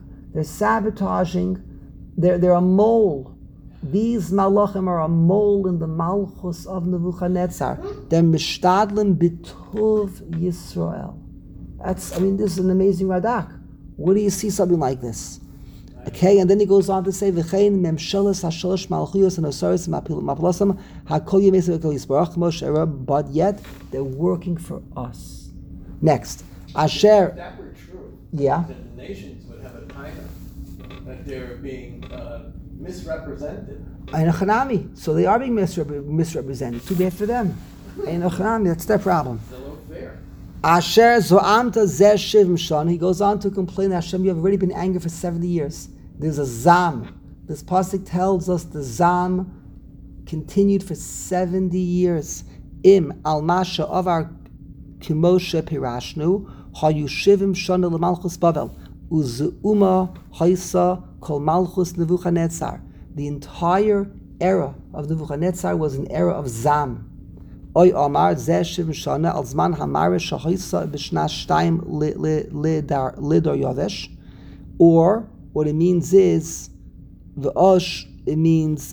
They're a mole. These malachim are a mole in the malchus of Nebuchadnezzar. They're mishtadlim b'tuv Yisrael. This is an amazing radak. Where do you see something like this? Okay, and then he goes on to say, "V'chein memshelas hashalosh malchuyos and osaris mapilasam hakol yemesel kol yisbarach moshe," but yet they're working for us. Next, Asher. If that were true, Yeah. then the nations would have a timer that they're being misrepresented. Ein Hanami. So they are being misrepresented. Too bad for them. Ein Hanami. That's their problem. It's a little fair. Asher zo'amta zeh shivim shana. He goes on to complain, Hashem, you have already been angry for 70 years. There's a zam. This pasuk tells us the zam continued for 70 years. Im al masha of our kimoshe pirashnu hayu shivim shana lemalchus bavel uzeuma haisa kol malchus Nebuchadnezzar. The entire era of Nebuchadnezzar was an era of zam. Oy Omar zeh shivim shana al zman hamare shahaisa b'shna shtayim lidar yovesh. Or what it means is the osh. It means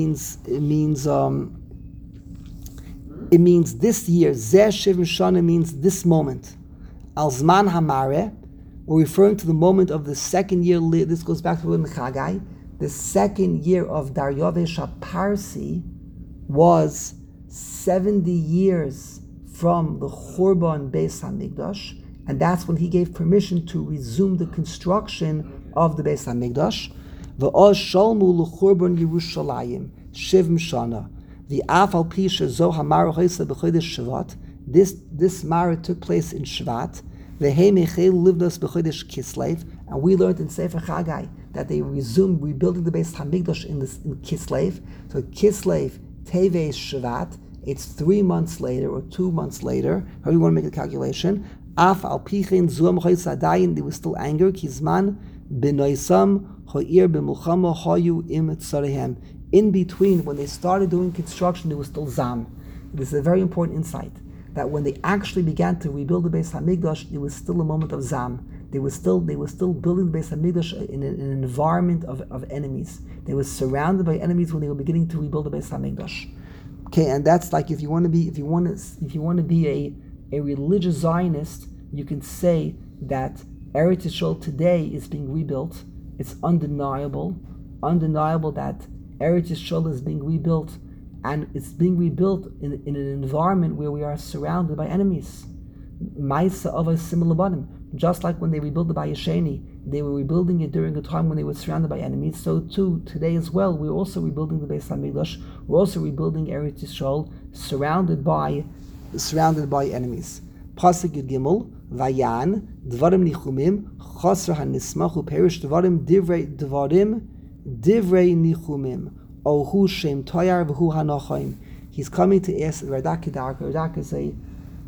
this year. Zeh shivim shana means this moment. Al zman hamare. We're referring to the moment of the second year. This goes back to the Chagai. The second year of Daryavesh HaParsi was 70 years from the Churban Beis HaMikdash, and that's when he gave permission to resume the construction of the Beis HaMikdash. V'oz shalmu l'churban Yerushalayim shivim shana. The afal pisha zo hamar hoisa b'chodesh Shvat. This Mara took place in Shvat. V'hei mechel livnos b'chodesh Kislev, and we learned in Sefer Chagai that they resumed rebuilding the Beis HaMikdash in Kislev. So Kislev Teves Shvat. It's 3 months later or 2 months later. How do you want to make the calculation? Af al pichin zuam hoisa adayin. There was still anger. Kizman b'noisam ho'ir b'mulchama hayu im tzarehem. In between, when they started doing construction, there was still zam. This is a very important insight, that when they actually began to rebuild the Beis HaMikdash, there was still a moment of zam. They were still building the Beis HaMikdash in an environment of enemies. They were surrounded by enemies when they were beginning to rebuild the Beis HaMikdash. Okay, and that's like if you want to be a religious Zionist, you can say that Eretz Yisrael today is being rebuilt. It's undeniable that Eretz Yisrael is being rebuilt, and it's being rebuilt in an environment where we are surrounded by enemies. Ma'isa of a similar bottom. Just like when they rebuilt the Bayesheni, they were rebuilding it during a time when they were surrounded by enemies. So too, today as well, we're also rebuilding the Beis HaMikdash. We're also rebuilding Eretz Yisrael, surrounded by enemies. Pasuk Yud Gimel, Vayan, Dvarim Nichumim, Chosra HaNismach, Hu Perish Dvarim Divrei Nichumim, Ohu Shem Toyar V'hu HaNochaim. He's coming to ask Radak Kedarka. Radak is a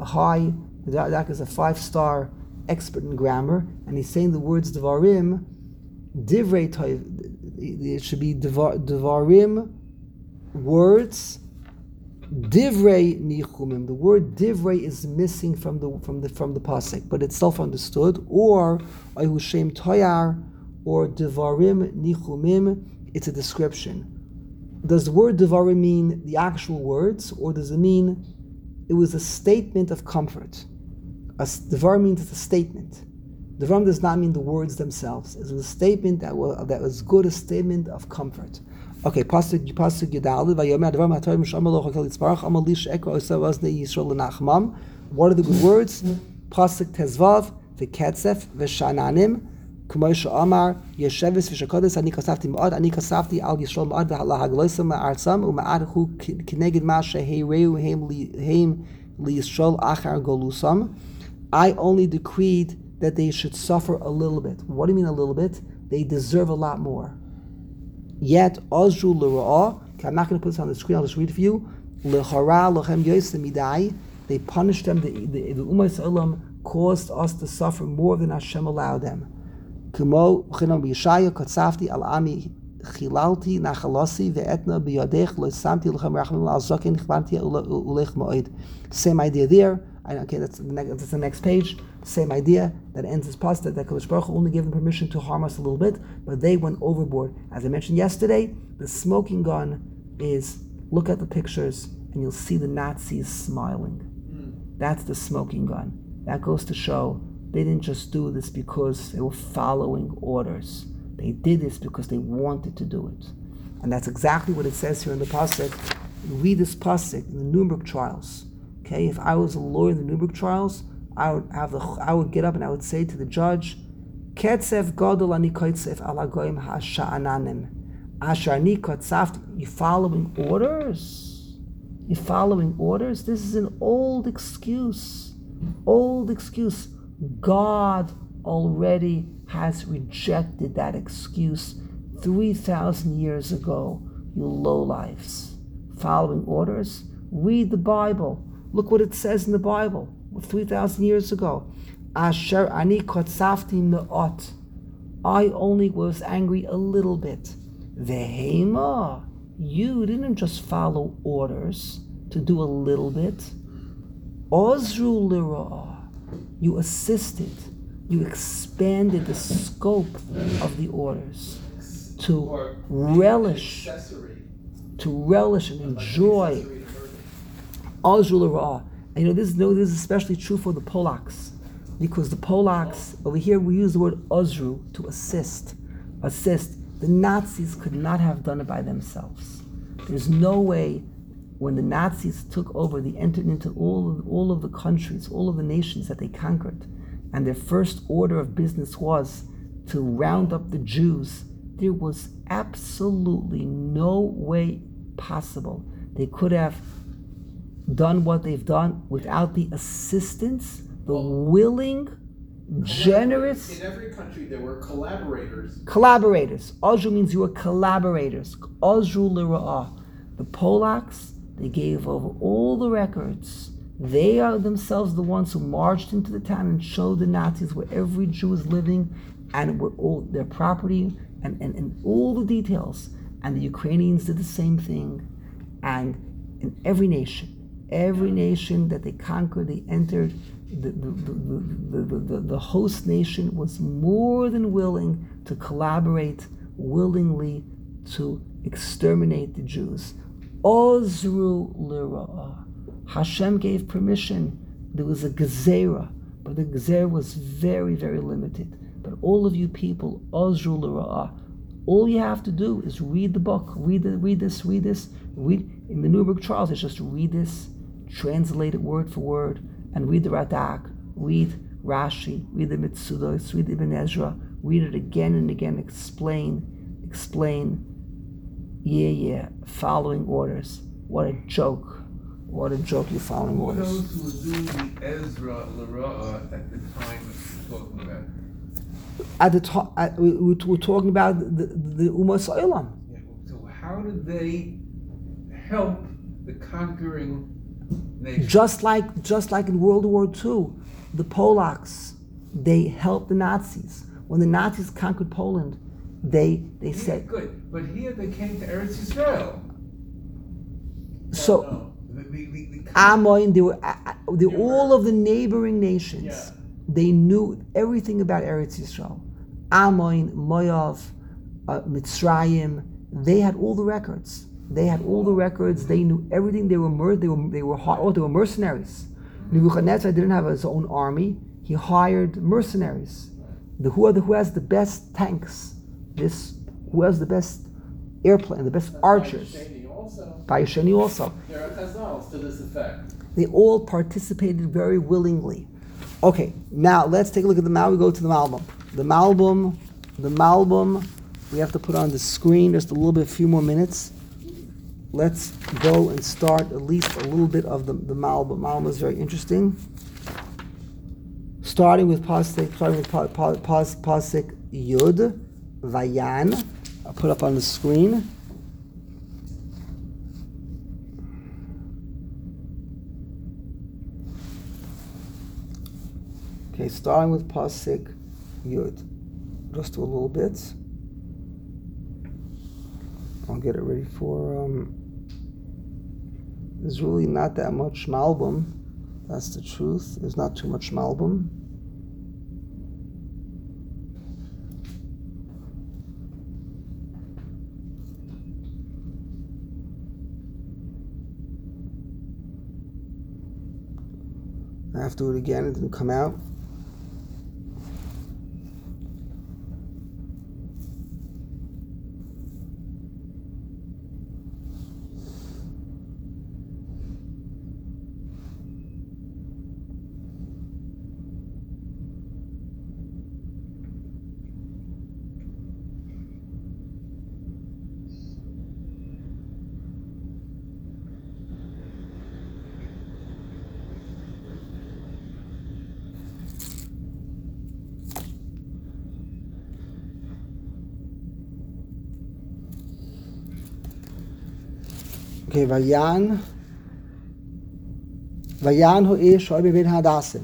5-star expert in grammar, and he's saying the words Devarim, Divrei Toiv. It should be Devarim words, Divrei Nichumim. The word Divrei is missing from the pasuk, but it's self-understood. Or Ayu Shem Toyar, or Devarim Nichumim. It's a description. Does the word Devarim mean the actual words, or does it mean it was a statement of comfort? Devar means it's a statement. Devar does not mean the words themselves. It was a statement that was good, a statement of comfort. Okay, pasuk Yudal. What are the good words? Pasuk Tezvav v'Ketzef v'Shananim. Kumoisha Amar Yeshevis v'Shakodes Ani Kasafti Ma'ad Ani Kasafti Al Yisrael Ma'ad Lahagloisam Ma'arsam U'Ma'ad Hu Kineged Masha Heireu Heim LiYisrael Achar Golusam. I only decreed that they should suffer a little bit. What do you mean a little bit? They deserve a lot more. Yet Ozru L'Ra'ah. Okay, I'm not going to put this on the screen. I'll just read it for you. L'Chara Lochem Yosem Midai. They punished them. The Ummah Olam caused us to suffer more than Hashem allowed them. כמו וכן בישעיה קצפתי על עמי חיlalti nachalasi ve'etna biyadech lo samti lechem rachamim al zaken chvanti ulech moed. Same idea there. Okay, that's the next page. Same idea that ends this pasuk that Kadosh Baruch Hu only gave them permission to harm us a little bit, but they went overboard. As I mentioned yesterday, the smoking gun is, look at the pictures and you'll see the Nazis smiling. That's the smoking gun. That goes to show they didn't just do this because they were following orders. They did this because they wanted to do it. And that's exactly what it says here in the pasuk. You read this pasuk in the Nuremberg trials. Okay, if I was a lawyer in the Nuremberg trials, I would get up and I would say to the judge, Ketzev gadol ani kotzef ala goyim ha'sha'ananim. Asher ani kotzaft. You following orders? You following orders? This is an old excuse. Old excuse. God already has rejected that excuse 3,000 years ago. You lowlifes. Following orders? Read the Bible. Look what it says in the Bible 3,000 years ago. Asher ani kotzafti me'ot. I only was angry a little bit. Vehema. You didn't just follow orders to do a little bit. Ozru lira'ah. You assisted. You expanded the scope of the orders to relish and enjoy. Ozru lira'ah. And this is especially true for the Polacks, because the Polacks over here we use the word ozru to assist. The Nazis could not have done it by themselves. There's no way. When the Nazis took over, they entered into all of the countries, all of the nations that they conquered, and their first order of business was to round up the Jews. There was absolutely no way possible they could have done what they've done without the assistance, the willing, generous. In every country there were collaborators. Collaborators. Ozru means you were collaborators. Ozru lira'ah. The Polacks, they gave over all the records. They are themselves the ones who marched into the town and showed the Nazis where every Jew is living and where all their property and all the details. And the Ukrainians did the same thing. And in every nation that they conquered, they entered, the host nation was more than willing to collaborate willingly to exterminate the Jews. Ozru lira'ah. Hashem gave permission. There was a gezerah, but the gezerah was very, very limited. But all of you people, ozru lira'ah. All you have to do is read the book, read this. Read in the Nuremberg trials. It's just read this, translate it word for word, and read the Radak, read Rashi, read the Mitzudos, read Ibn Ezra, read it again and again. Explain. Yeah, following orders. What a joke. You're following orders. Those who were doing the Ezra L'Ra'ah at the time we're talking about. At the top, we're talking about the Umas Olam. Yeah, so how did they help the conquering nation? Just like in World War II, the Polacks, they helped the Nazis. When the Nazis conquered Poland, they said good, but here they came to Eretz Yisrael. So The Amoin, they were all of the neighboring nations. Yeah. They knew everything about Eretz Yisrael. Amoin, Moav, Mitzrayim. They had all the records. They knew everything. They were mercenaries. Nebuchadnezzar didn't have his own army. He hired mercenaries. Who has the best tanks? Who has the best airplane, the best archers? Bayesheni also. There are chazals to this effect. They all participated very willingly. Okay, now let's take a look at we go to the Malbim. The Malbim, we have to put on the screen just a few more minutes. Let's go and start at least a little bit of the Malbim. Malbim is very interesting. Starting with Pasuk Yud, Vayan. I'll put up on the screen. Okay, starting with Pasuk Yud. just do a little bit. I'll get it ready for. There's really not that much Malbim. That's the truth. There's not too much Malbim. I have to do it again. It didn't come out. Okay, Vayan Ho'ish Ho'i B'Bein Hadasim.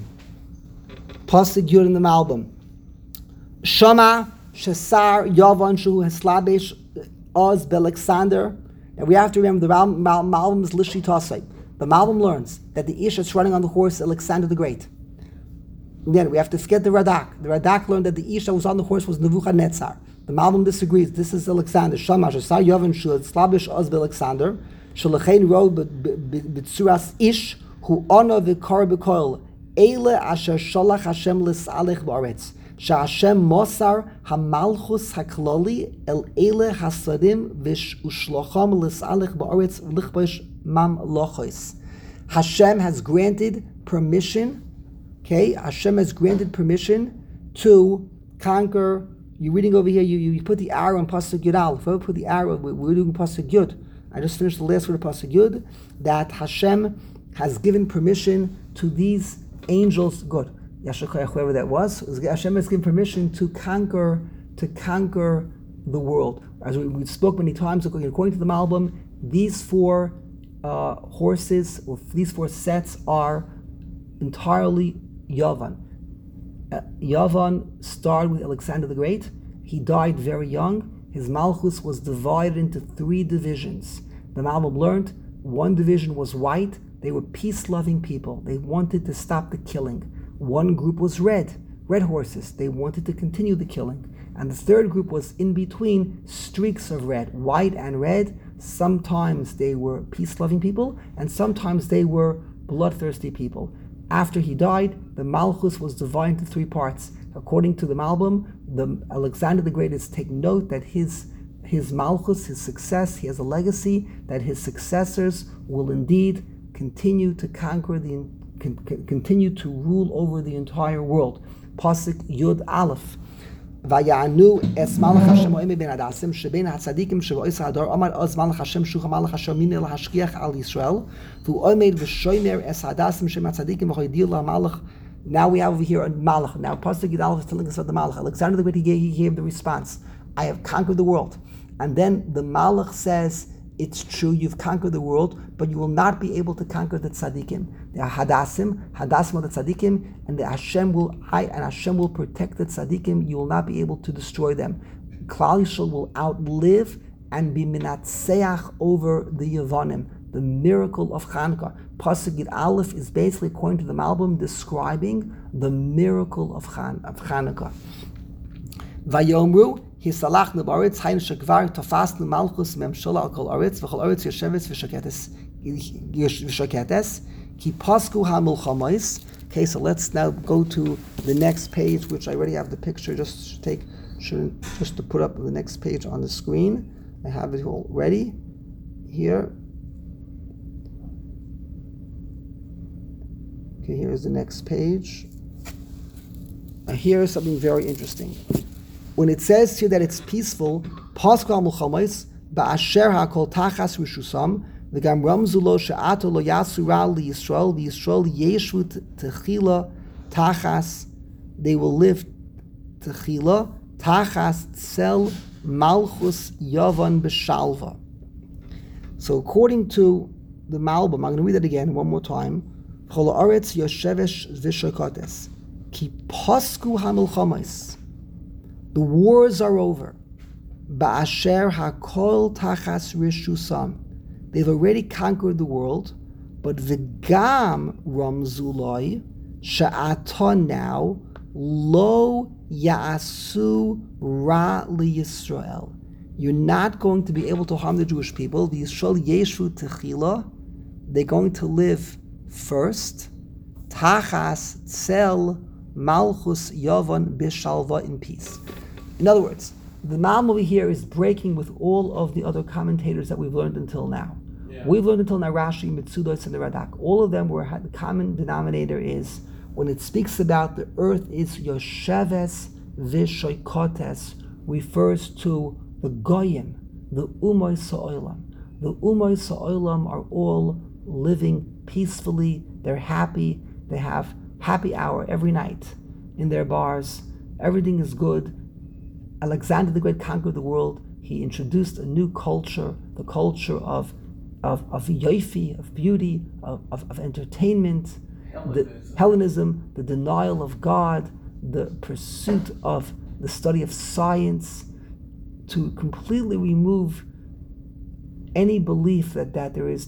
Pasuk Yud in the Malbim. Shama Shesar Yavan Shu Heslabish Oz Alexander. Now we have to remember the Malbim is Lishi Tasai. The Malbim learns that the Ish that's running on the horse is Alexander the Great. Then we have to forget the Radak. The Radak learned that the Ish that was on the horse was Nebuchadnezzar. The Malbim disagrees. This is Alexander. Shama Shesar Yavan Shu Heslabish Oz Alexander. Shalachain wrote b'tzuras ish hu ono v'kar b'koil eile asher sholach Hashem l'salech ba'aretz she'Hashem mosar hamalchus hakloli el eile hasadim v'shlocham l'salech ba'aretz v'lichbosh mam lochos. Hashem has granted permission. Okay, Hashem has granted permission to conquer. You're reading over here. You put the arrow in pasuk Yud Aleph. If I put the arrow, we're doing pasuk Yud. I just finished the last word of Pasuk Yud, that Hashem has given permission to these angels, good, Yashakayach, whoever that was, Hashem has given permission to conquer the world. As we spoke many times, according to the Malbim, these four horses, or these four sets are entirely Yavan. Yavan started with Alexander the Great. He died very young. His Malchus was divided into three divisions. The Malbim learned one division was white. They were peace-loving people. They wanted to stop the killing. One group was red horses. They wanted to continue the killing. And the third group was in between, streaks of red, white and red. Sometimes they were peace-loving people, and sometimes they were bloodthirsty people. After he died, the Malchus was divided into three parts. According to the Malbim, Alexander the Great is take note that his Malchus, his success, he has a legacy that his successors will indeed continue to conquer continue to rule over the entire world. Pasuk Yud Aleph. Vayanu es malach Hashem oime ben hadasim shebein hatzadikim shevois hador amar oz malach Hashem shucha malach Hashem mine lahashkiach al Yisrael v'u oimed v'shoymer es hadasim shem hatzadikim v'choydir la malach. Now we have over here a malach. Now Pasuk Yud Aleph is telling us about the malach. Alexander the Great, he gave the response, I have conquered the world. And then the malach says, it's true, you've conquered the world, but you will not be able to conquer the tzaddikim. They are hadasim are the tzaddikim, and Hashem will protect the tzaddikim. You will not be able to destroy them. Klal Yisrael will outlive and be minatseach over the Yevonim. The miracle of Chanukah. Pasuk Yud Aleph is basically, according to the Malbim, describing the miracle of Chanukah. Vayomru hisalachnu ba'aretz hayin shekvar tafasnu malchus memshala al kol aretz v'chol aretz yosheves v'shaketes ki pasku hamulchamais. Okay, so let's now go to the next page, which I already have the picture. Just to put up the next page on the screen. I have it all ready here. Okay, here's the next page. Here is something very interesting. When it says here that it's peaceful, Paschal Mulchamais, Ba'asher HaKol Tachas Rishusam, V'gam Ramzu Lo She'ato Lo Yasura L'Yisrael, V'Yisrael Yeshu Techila Tachas, they will live Techila, Tachas Tzel Malchus Yavan B'Shalva. So according to the Malbim, I'm going to read it again one more time. Chol Haaretz Yoshevesh V'Shakotes Ki Pasku HaMilchamais The wars are over. Ba'asher hakol tachas rishusam. They've already conquered the world, but v'gam ramzuloi sha'aton now lo ya'asu ra li Yisrael. You're not going to be able to harm the Jewish people. The Yisrael yeshu techila. They're going to live first. Tachas tzel malchus yavon bishalva, in peace. In other words, the Malm over here is breaking with all of the other commentators that we've learned until now. Yeah. We've learned until now Rashi, Mitzudos, and the Radak. All of them were, the common denominator is when it speaks about the earth is Yosheves Vishoikotes, refers to the Goyim, the Umoy Sa'olam. The Umoy Sa'olam are all living peacefully, they're happy, they have happy hour every night in their bars, everything is good. Alexander the Great conquered the world. He introduced a new culture, the culture of yoifi, of beauty, of entertainment, Hellenism, the denial of God, the pursuit of the study of science, to completely remove any belief that there is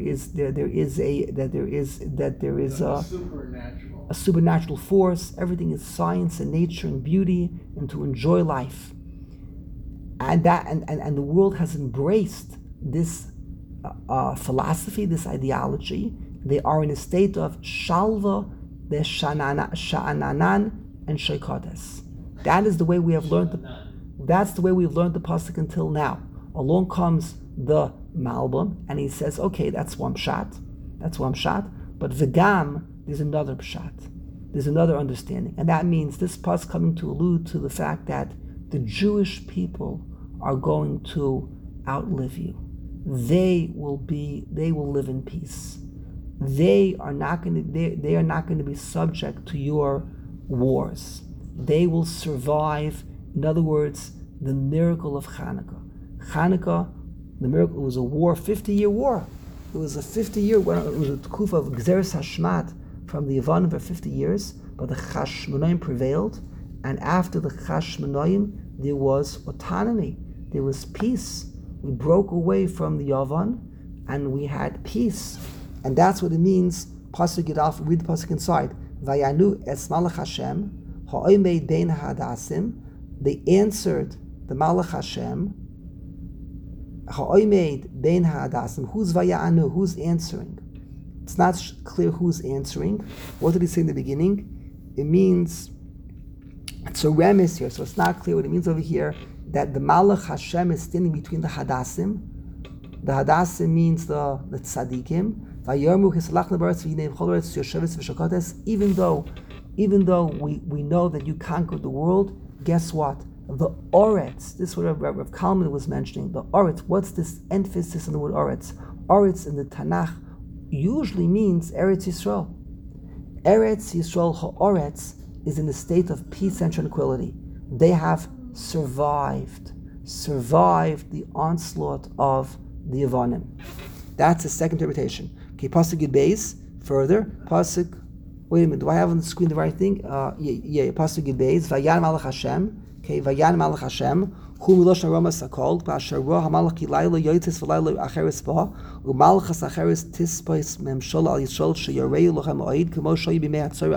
a supernatural force. Everything is science and nature and beauty, and to enjoy life. And the world has embraced this philosophy, this ideology. They are in a state of shalva, sha'ananan, and shaikotes. That is the way we have learned. That's the way we've learned the pasuk until now. Along comes the Malbim, and he says, okay, that's one pshat, but v'gam, there's another pshat, there's another understanding, and that means this pasuk coming to allude to the fact that the Jewish people are going to outlive you. They will live in peace. They are not going to be subject to your wars. They will survive. In other words, the miracle of Hanukkah. The miracle, it was a war, 50-year war. It was a 50-year, it was a kufa of Gzeres Hashmat from the Yavanim for 50 years, but the Chashmonaim prevailed, and after the Chashmonaim, there was autonomy, there was peace. We broke away from the Yavan, and we had peace. And that's what it means, Pasuk Yudalef, read the Pasuk inside, Vayanu es Malach Hashem, ha'omeid bein ha'adasim, they answered the Malach Hashem, ha'omeid bein ha'adasim, who's Vayanu, who's answering? It's not clear who's answering. What did he say in the beginning? It means, it's a remes here, so it's not clear what it means over here, that the Malach Hashem is standing between the Hadassim. The Hadassim means the Tzadikim. Even though we know that you conquered the world, guess what? The Oretz, this is what Rav Kalman was mentioning, the Oretz, what's this emphasis on the word Oretz? Oretz in the Tanakh usually means Eretz Yisrael. Eretz Yisrael ha'oretz is in a state of peace and tranquility. They have survived the onslaught of the Yavanim. That's the second interpretation. Okay, Pasuk Yud Beis, further, Pasuk, wait a minute, do I have on the screen the right thing? Pasuk Yud Beis, Vayan Malach Hashem, okay, Vayan Malach Hashem, Hu Milosh Naroma Sakol, Ba'asher Roh HaMalach Kilayla Yoitis V'Layla Acheres Ba, U'Malchas Acheres Tispais Memshol Al Yisrael Sheyarei Lochem Oid, K'mo Shoyi B'mei HaTzoyer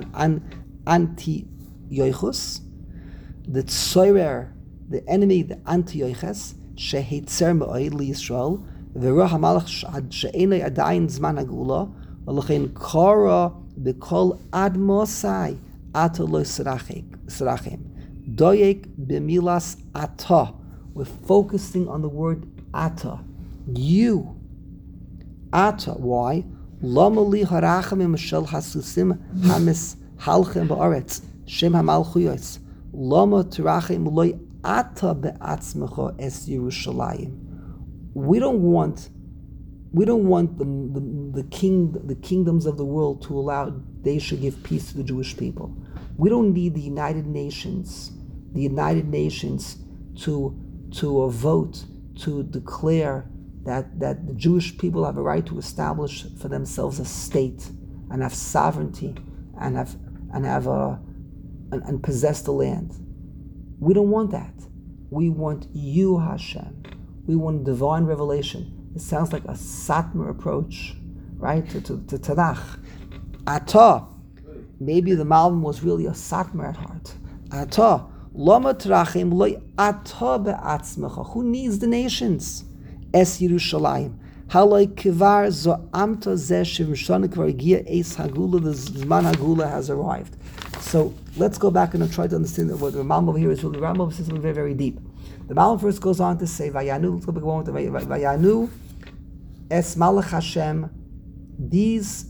Anti-Yoichus, the Tzoyer, the enemy, the Anti-Yoiches, Shehitzer Me'oid L'Yisrael, V'Roh HaMalach She'enei Adayin Zman HaGula, V'Lochein Kora B'Kol Admosai Ato Lo Sirachem. Doyek b'milas ata. We're focusing on the word ata. You. Ata. Why? Lama li harachamim shel hasusim hamis halchem ba'aretz. Shem hamalchuyos. Lama terachem loy ata be'atzmecha es Yerushalayim. We don't want the kingdoms of the world to allow they should give peace to the Jewish people. We don't need the United Nations to vote to declare that the Jewish people have a right to establish for themselves a state and have sovereignty and possess the land. We don't want that. We want you, Hashem. We want divine revelation. It sounds like a Satmar approach, right, to Tanakh. Ata, maybe the Malbim was really a Satmar at heart. Ata, lama trachim loy ata be'atzmecha. Who needs the nations? Es Yerushalayim. Haloi kivar zo amta zeh shivshana kvar gia eis hagula. The Zman Hagula has arrived. So let's go back and try to understand what the Malbim over here is really. The Rambam says something very, very deep. The Malbim first goes on to say, Vayanu, let's go back one with Vayanu es malach Hashem. These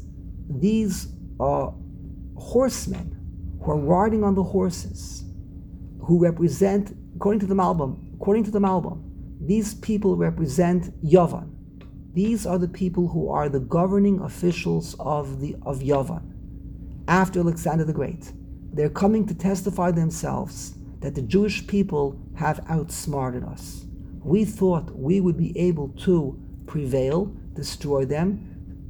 are horsemen who are riding on the horses, who represent, according to the Malbim, these people represent Yavan. These are the people who are the governing officials of Yavan after Alexander the Great. They're coming to testify themselves that the Jewish people have outsmarted us. We thought we would be able to prevail, destroy them,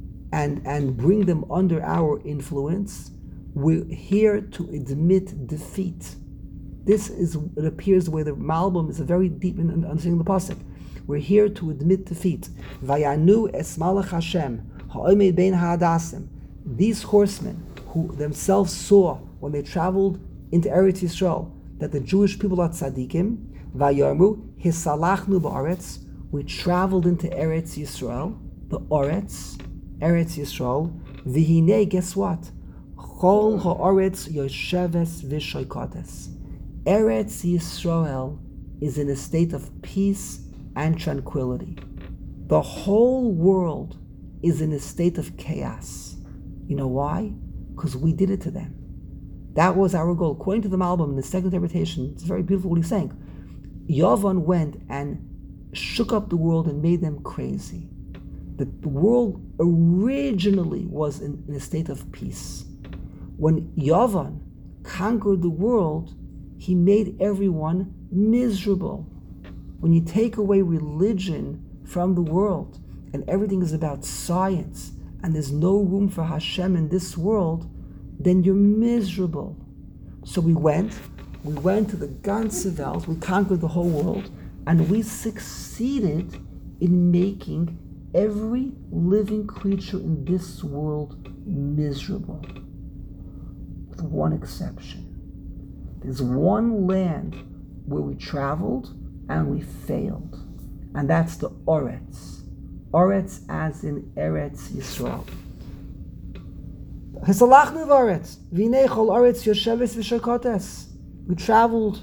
and bring them under our influence. We're here to admit defeat. This is, it appears, where the Malbim is a very deep in understanding the pasuk. We're here to admit defeat. Vayanu es malach Hashem ha'omed bein ha'adasim. These horsemen who themselves saw when they traveled into Eretz Yisrael that the Jewish people are tzaddikim. Vayarmu hisalachnu ba'aretz. We traveled into Eretz Yisrael, the Eretz Yisrael. Vihine, guess what? Chol ha'aretz yosheves v'shoikotes. Eretz Yisrael is in a state of peace and tranquility. The whole world is in a state of chaos. You know why? Because we did it to them. That was our goal. According to the Malbim, in the second interpretation, it's very beautiful what he's saying. Yavan went and shook up the world and made them crazy. The world originally was in a state of peace. When Yavan conquered the world, he made everyone miserable. When you take away religion from the world and everything is about science and there's no room for Hashem in this world, then you're miserable. So we went to the ganze Welt, we conquered the whole world, and we succeeded in making every living creature in this world miserable. With one exception. There's one land where we traveled and we failed. And that's the Oretz. Oretz as in Eretz Yisrael. Hisalachnu v'Oretz. V'nei chol Oretz yosheves v'shokotes. We traveled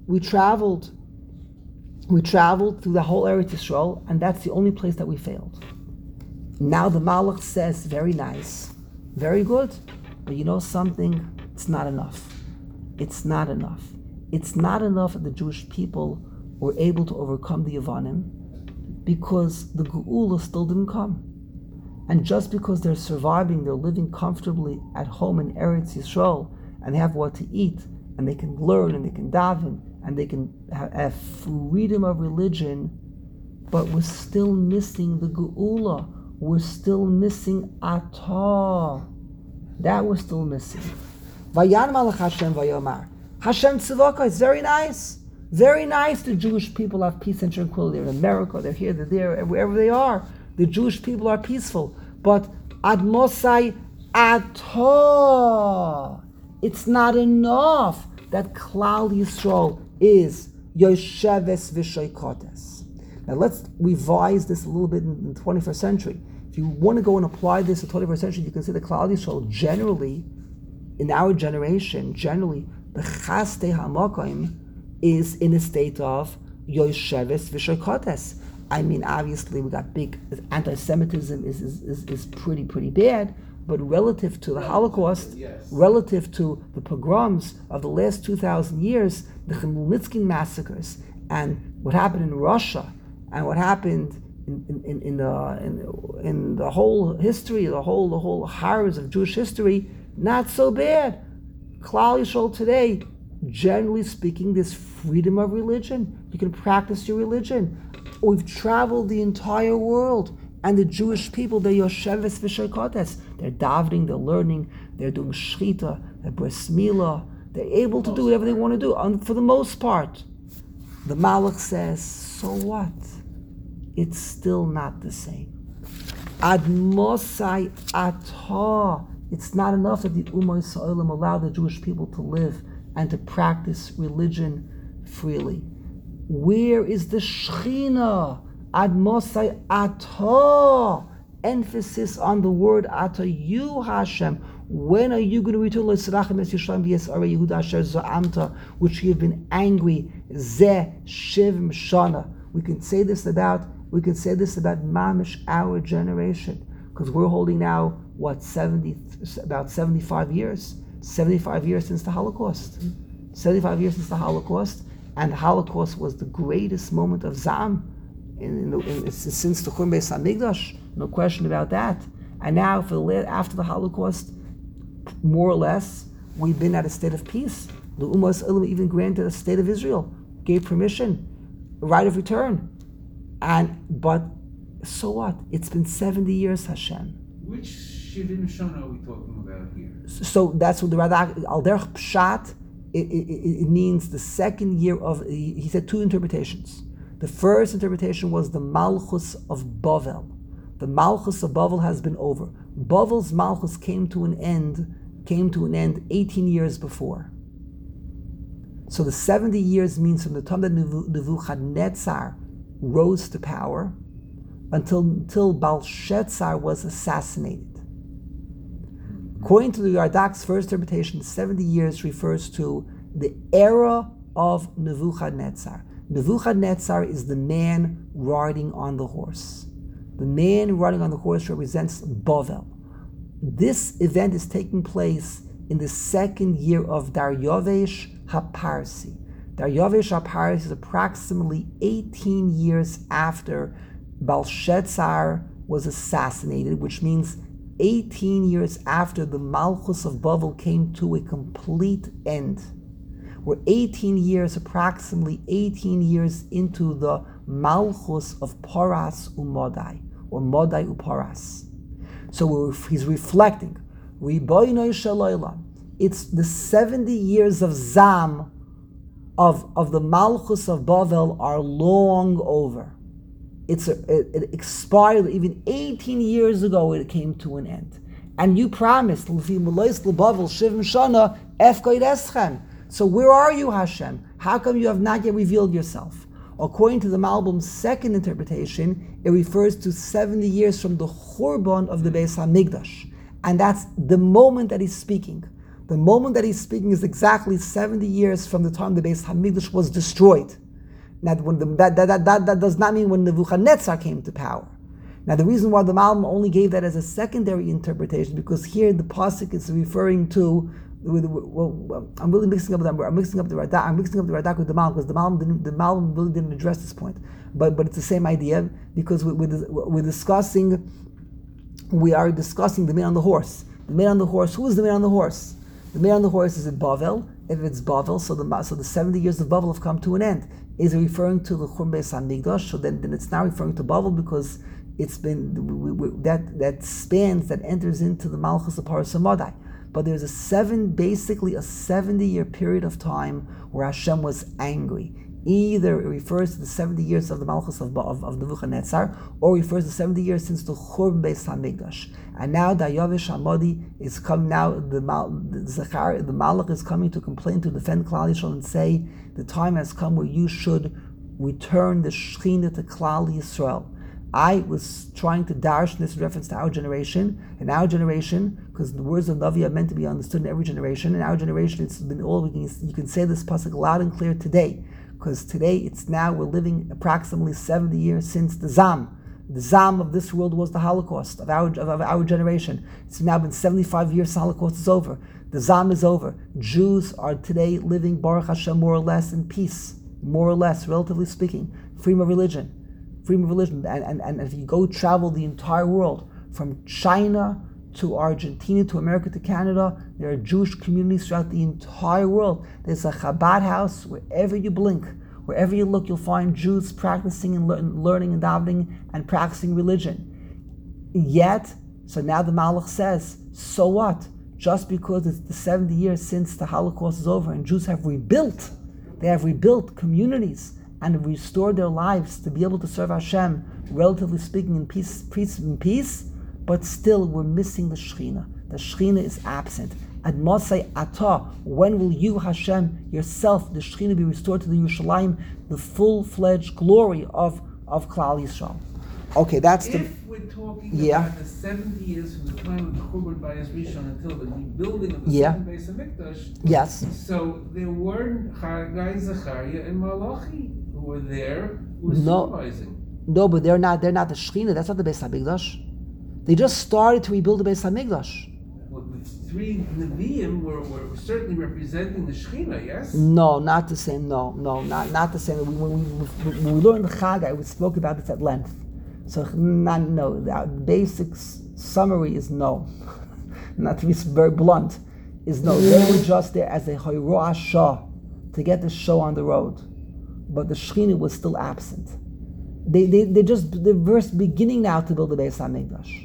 through the whole Eretz Yisrael, and that's the only place that we failed. Now the Malach says, very nice, very good, but you know something? It's not enough. It's not enough. It's not enough that the Jewish people were able to overcome the Yavanim because the Geula still didn't come. And just because they're surviving, they're living comfortably at home in Eretz Yisrael, and they have what to eat, and they can learn, and they can daven, and they can have freedom of religion, but we're still missing the Geula. We're still missing Atah. That we're still missing. Vayan malach Hashem vayomar. Hashem tzivaka, it's very nice. Very nice the Jewish people have peace and tranquility. They're in America, they're here, they're there, wherever they are. The Jewish people are peaceful. But ad mosai Atah. It's not enough that Klal Yisrael is Yosheves v'Shoikotes. Now let's revise this a little bit in the 21st century. If you want to go and apply this in the 21st century, you can see that Klal Yisrael generally, in our generation, the Chaste HaMakom is in a state of Yosheves v'Shoikotes. I mean, obviously, we got big anti-Semitism is pretty bad, but relative to the Holocaust, relative to the pogroms of the last 2,000 years, the Chmielnicki massacres, and what happened in Russia, and what happened in the whole history, the whole horrors of Jewish history, not so bad. Klal Yisrael today, generally speaking, there's freedom of religion. You can practice your religion. We've traveled the entire world, and the Jewish people, they're Yosheves v'Shoikotes. They're davening, they're learning, they're doing shchita, they're bris milah, They're able to do whatever they want to do, for the most part. The Malach says, so what? It's still not the same. Ad Mosai Atah. It's not enough that the Ummah Yisraelim allow the Jewish people to live and to practice religion freely. Where is the Shechina? Ad Mosai Atah. Emphasis on the word Atah. You, Hashem. When are you going to return which you have been angry? Zeh Shivim Shana. We can say this about Mamish, our generation, because we're holding now about 75 years. 75 years since the Holocaust. 75 years since the Holocaust, and the Holocaust was the greatest moment of Zam since the Churban Beis Hamikdash. No question about that. And now, after the Holocaust, more or less, we've been at a state of peace. The Ummah Yisraelim even granted a state of Israel, gave permission, right of return. But so what? It's been 70 years, Hashem. Which Shivim Shana are we talking about here? So that's what the Radak Al Derech Pshat. It means the second year of. He said two interpretations. The first interpretation was the Malchus of Bavel. The Malchus of Bavel has been over. Bavel's Malchus came to an end 18 years before. So the 70 years means from the time that Nebuchadnezzar rose to power until Belshazzar was assassinated. According to the Yardak's first interpretation, 70 years refers to the era of Nebuchadnezzar. Nebuchadnezzar is the man riding on the horse. The man riding on the horse represents Bavel. This event is taking place in the second year of Daryavesh HaParsi. Daryavesh HaParsi is approximately 18 years after Belshazzar was assassinated, which means 18 years after the Malchus of Bavel came to a complete end. We're approximately 18 years into the Malchus of Paras Umodai, or Modai Uparas. So he's reflecting, Ribono Shel Olam. It's the 70 years of Zam of the Malchus of Bavel are long over. It expired even 18 years ago. It came to an end, and you promised So where are you, Hashem? How come you have not yet revealed yourself? According to the Malbim's second interpretation, it refers to 70 years from the Churban of the Beis Hamikdash, and that's the moment that he's speaking. The moment that he's speaking is exactly 70 years from the time the Beis Hamikdash was destroyed. Now, that does not mean when Nebuchadnezzar came to power. Now, the reason why the Malbim only gave that as a secondary interpretation, because here the pasuk is referring to. I'm really mixing up the Radak. I'm mixing up the Radak with the Malbim, because the Malbim really didn't address this point. But it's the same idea, because we're discussing. We are discussing the man on the horse. The man on the horse. Who is the man on the horse? The man on the horse is in Bavel. If it's Bavel, so the 70 years of Bavel have come to an end. Is it referring to the Churban Beis Hamikdash? So then it's now referring to Bavel, because it's been that spans, that enters into the Malchus of Paras Umodai. But there's a 70-year period of time where Hashem was angry. Either it refers to the 70 years of the Malchus of Nebuchadnezzar, or refers to 70 years since the Churban Beis Hamikdash. And now Daryavesh Hamodi is coming. Now the Malach is coming to complain, to defend Klal Yisrael and say the time has come where you should return the Shechina to Klal Yisrael. I was trying to darshan this reference to our generation, because the words of Navi are meant to be understood in every generation. In our generation, it's been you can say this pasuk loud and clear today, because today we're living approximately 70 years since the Zam. The Zam of this world was the Holocaust of our generation. It's now been 75 years. The Holocaust is over. The Zam is over. Jews are today living, Baruch Hashem, more or less in peace, more or less, relatively speaking, freedom of religion. And if you go travel the entire world, from China to Argentina to America to Canada, there are Jewish communities throughout the entire world. There's a Chabad house wherever you blink. Wherever you look, you'll find Jews practicing and learning and davening and practicing religion. Yet, so now the Malach says, so what? just because it's the 70 years since the Holocaust is over and Jews have rebuilt. They have rebuilt communities and restored their lives to be able to serve Hashem, relatively speaking, in peace, but still we're missing the Shekhinah. The Shekhinah is absent. At Mosai Atah, when will you, Hashem, yourself, the Shekhinah, be restored to the Yerushalayim, the full-fledged glory of Klal Yisrael? Okay, that's If we're talking Yeah. about the 70 years from the time of the Churban Bayis Rishon until the rebuilding of the Yeah. second Beis Hamikdash, Yes. so there weren't Chagai, Zechariah, and Malachi who were there, who were No. supervising. No, but they're not the Shekhinah. That's not the Beis Hamikdash. They just started to rebuild the Beis Hamikdash. Well, the three Nevi'im were certainly representing the Shekhinah, yes? No, not the same. No, not the same. When we learned the Chagai, we spoke about this at length. So, no. The basic summary is no. Not to be very blunt, is no. They were just there as a Hoyroah Shah to get the show on the road, but the Shekhinah was still absent. They're just beginning now to build the Beis Hamikdash.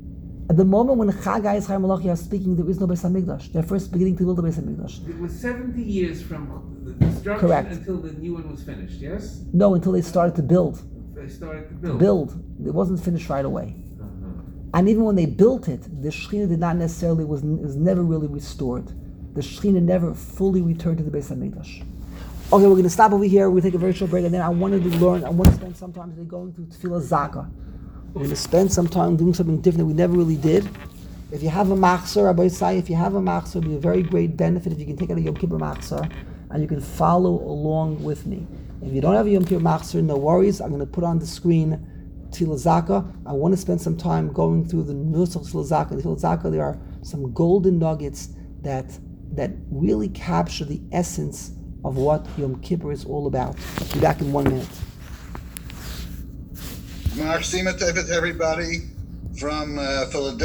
At the moment when Chagai and Chaim Malachi are speaking, there is no Beis Hamikdash. They're first beginning to build the Beis Hamikdash. It was 70 years from the construction Correct. until the new one was finished, yes? No, until they started to build. They started to build. It wasn't finished right away. Uh-huh. And even when they built it, the Shekhinah did not necessarily was never really restored. The Shekhinah never fully returned to the Beis Hamikdash. Okay, we're going to stop over here. We'll take a very short break, and then I want to spend some time today going through Tefillah Zaka. We're going to spend some time doing something different that we never really did. If you have a machzor, Rabbi Yisai, if you have a machzor, it'll be a very great benefit if you can take out a Yom Kippur machzor, and you can follow along with me. If you don't have a Yom Kippur machzor, no worries. I'm going to put on the screen Tefillah Zaka. I want to spend some time going through the Nusach Tefillah Zaka. In Tefillah Zaka, there are some golden nuggets that really capture the essence of what Yom Kippur is all about. I'll be back in 1 minute. Mark Sima Tevet, everybody from Philadelphia.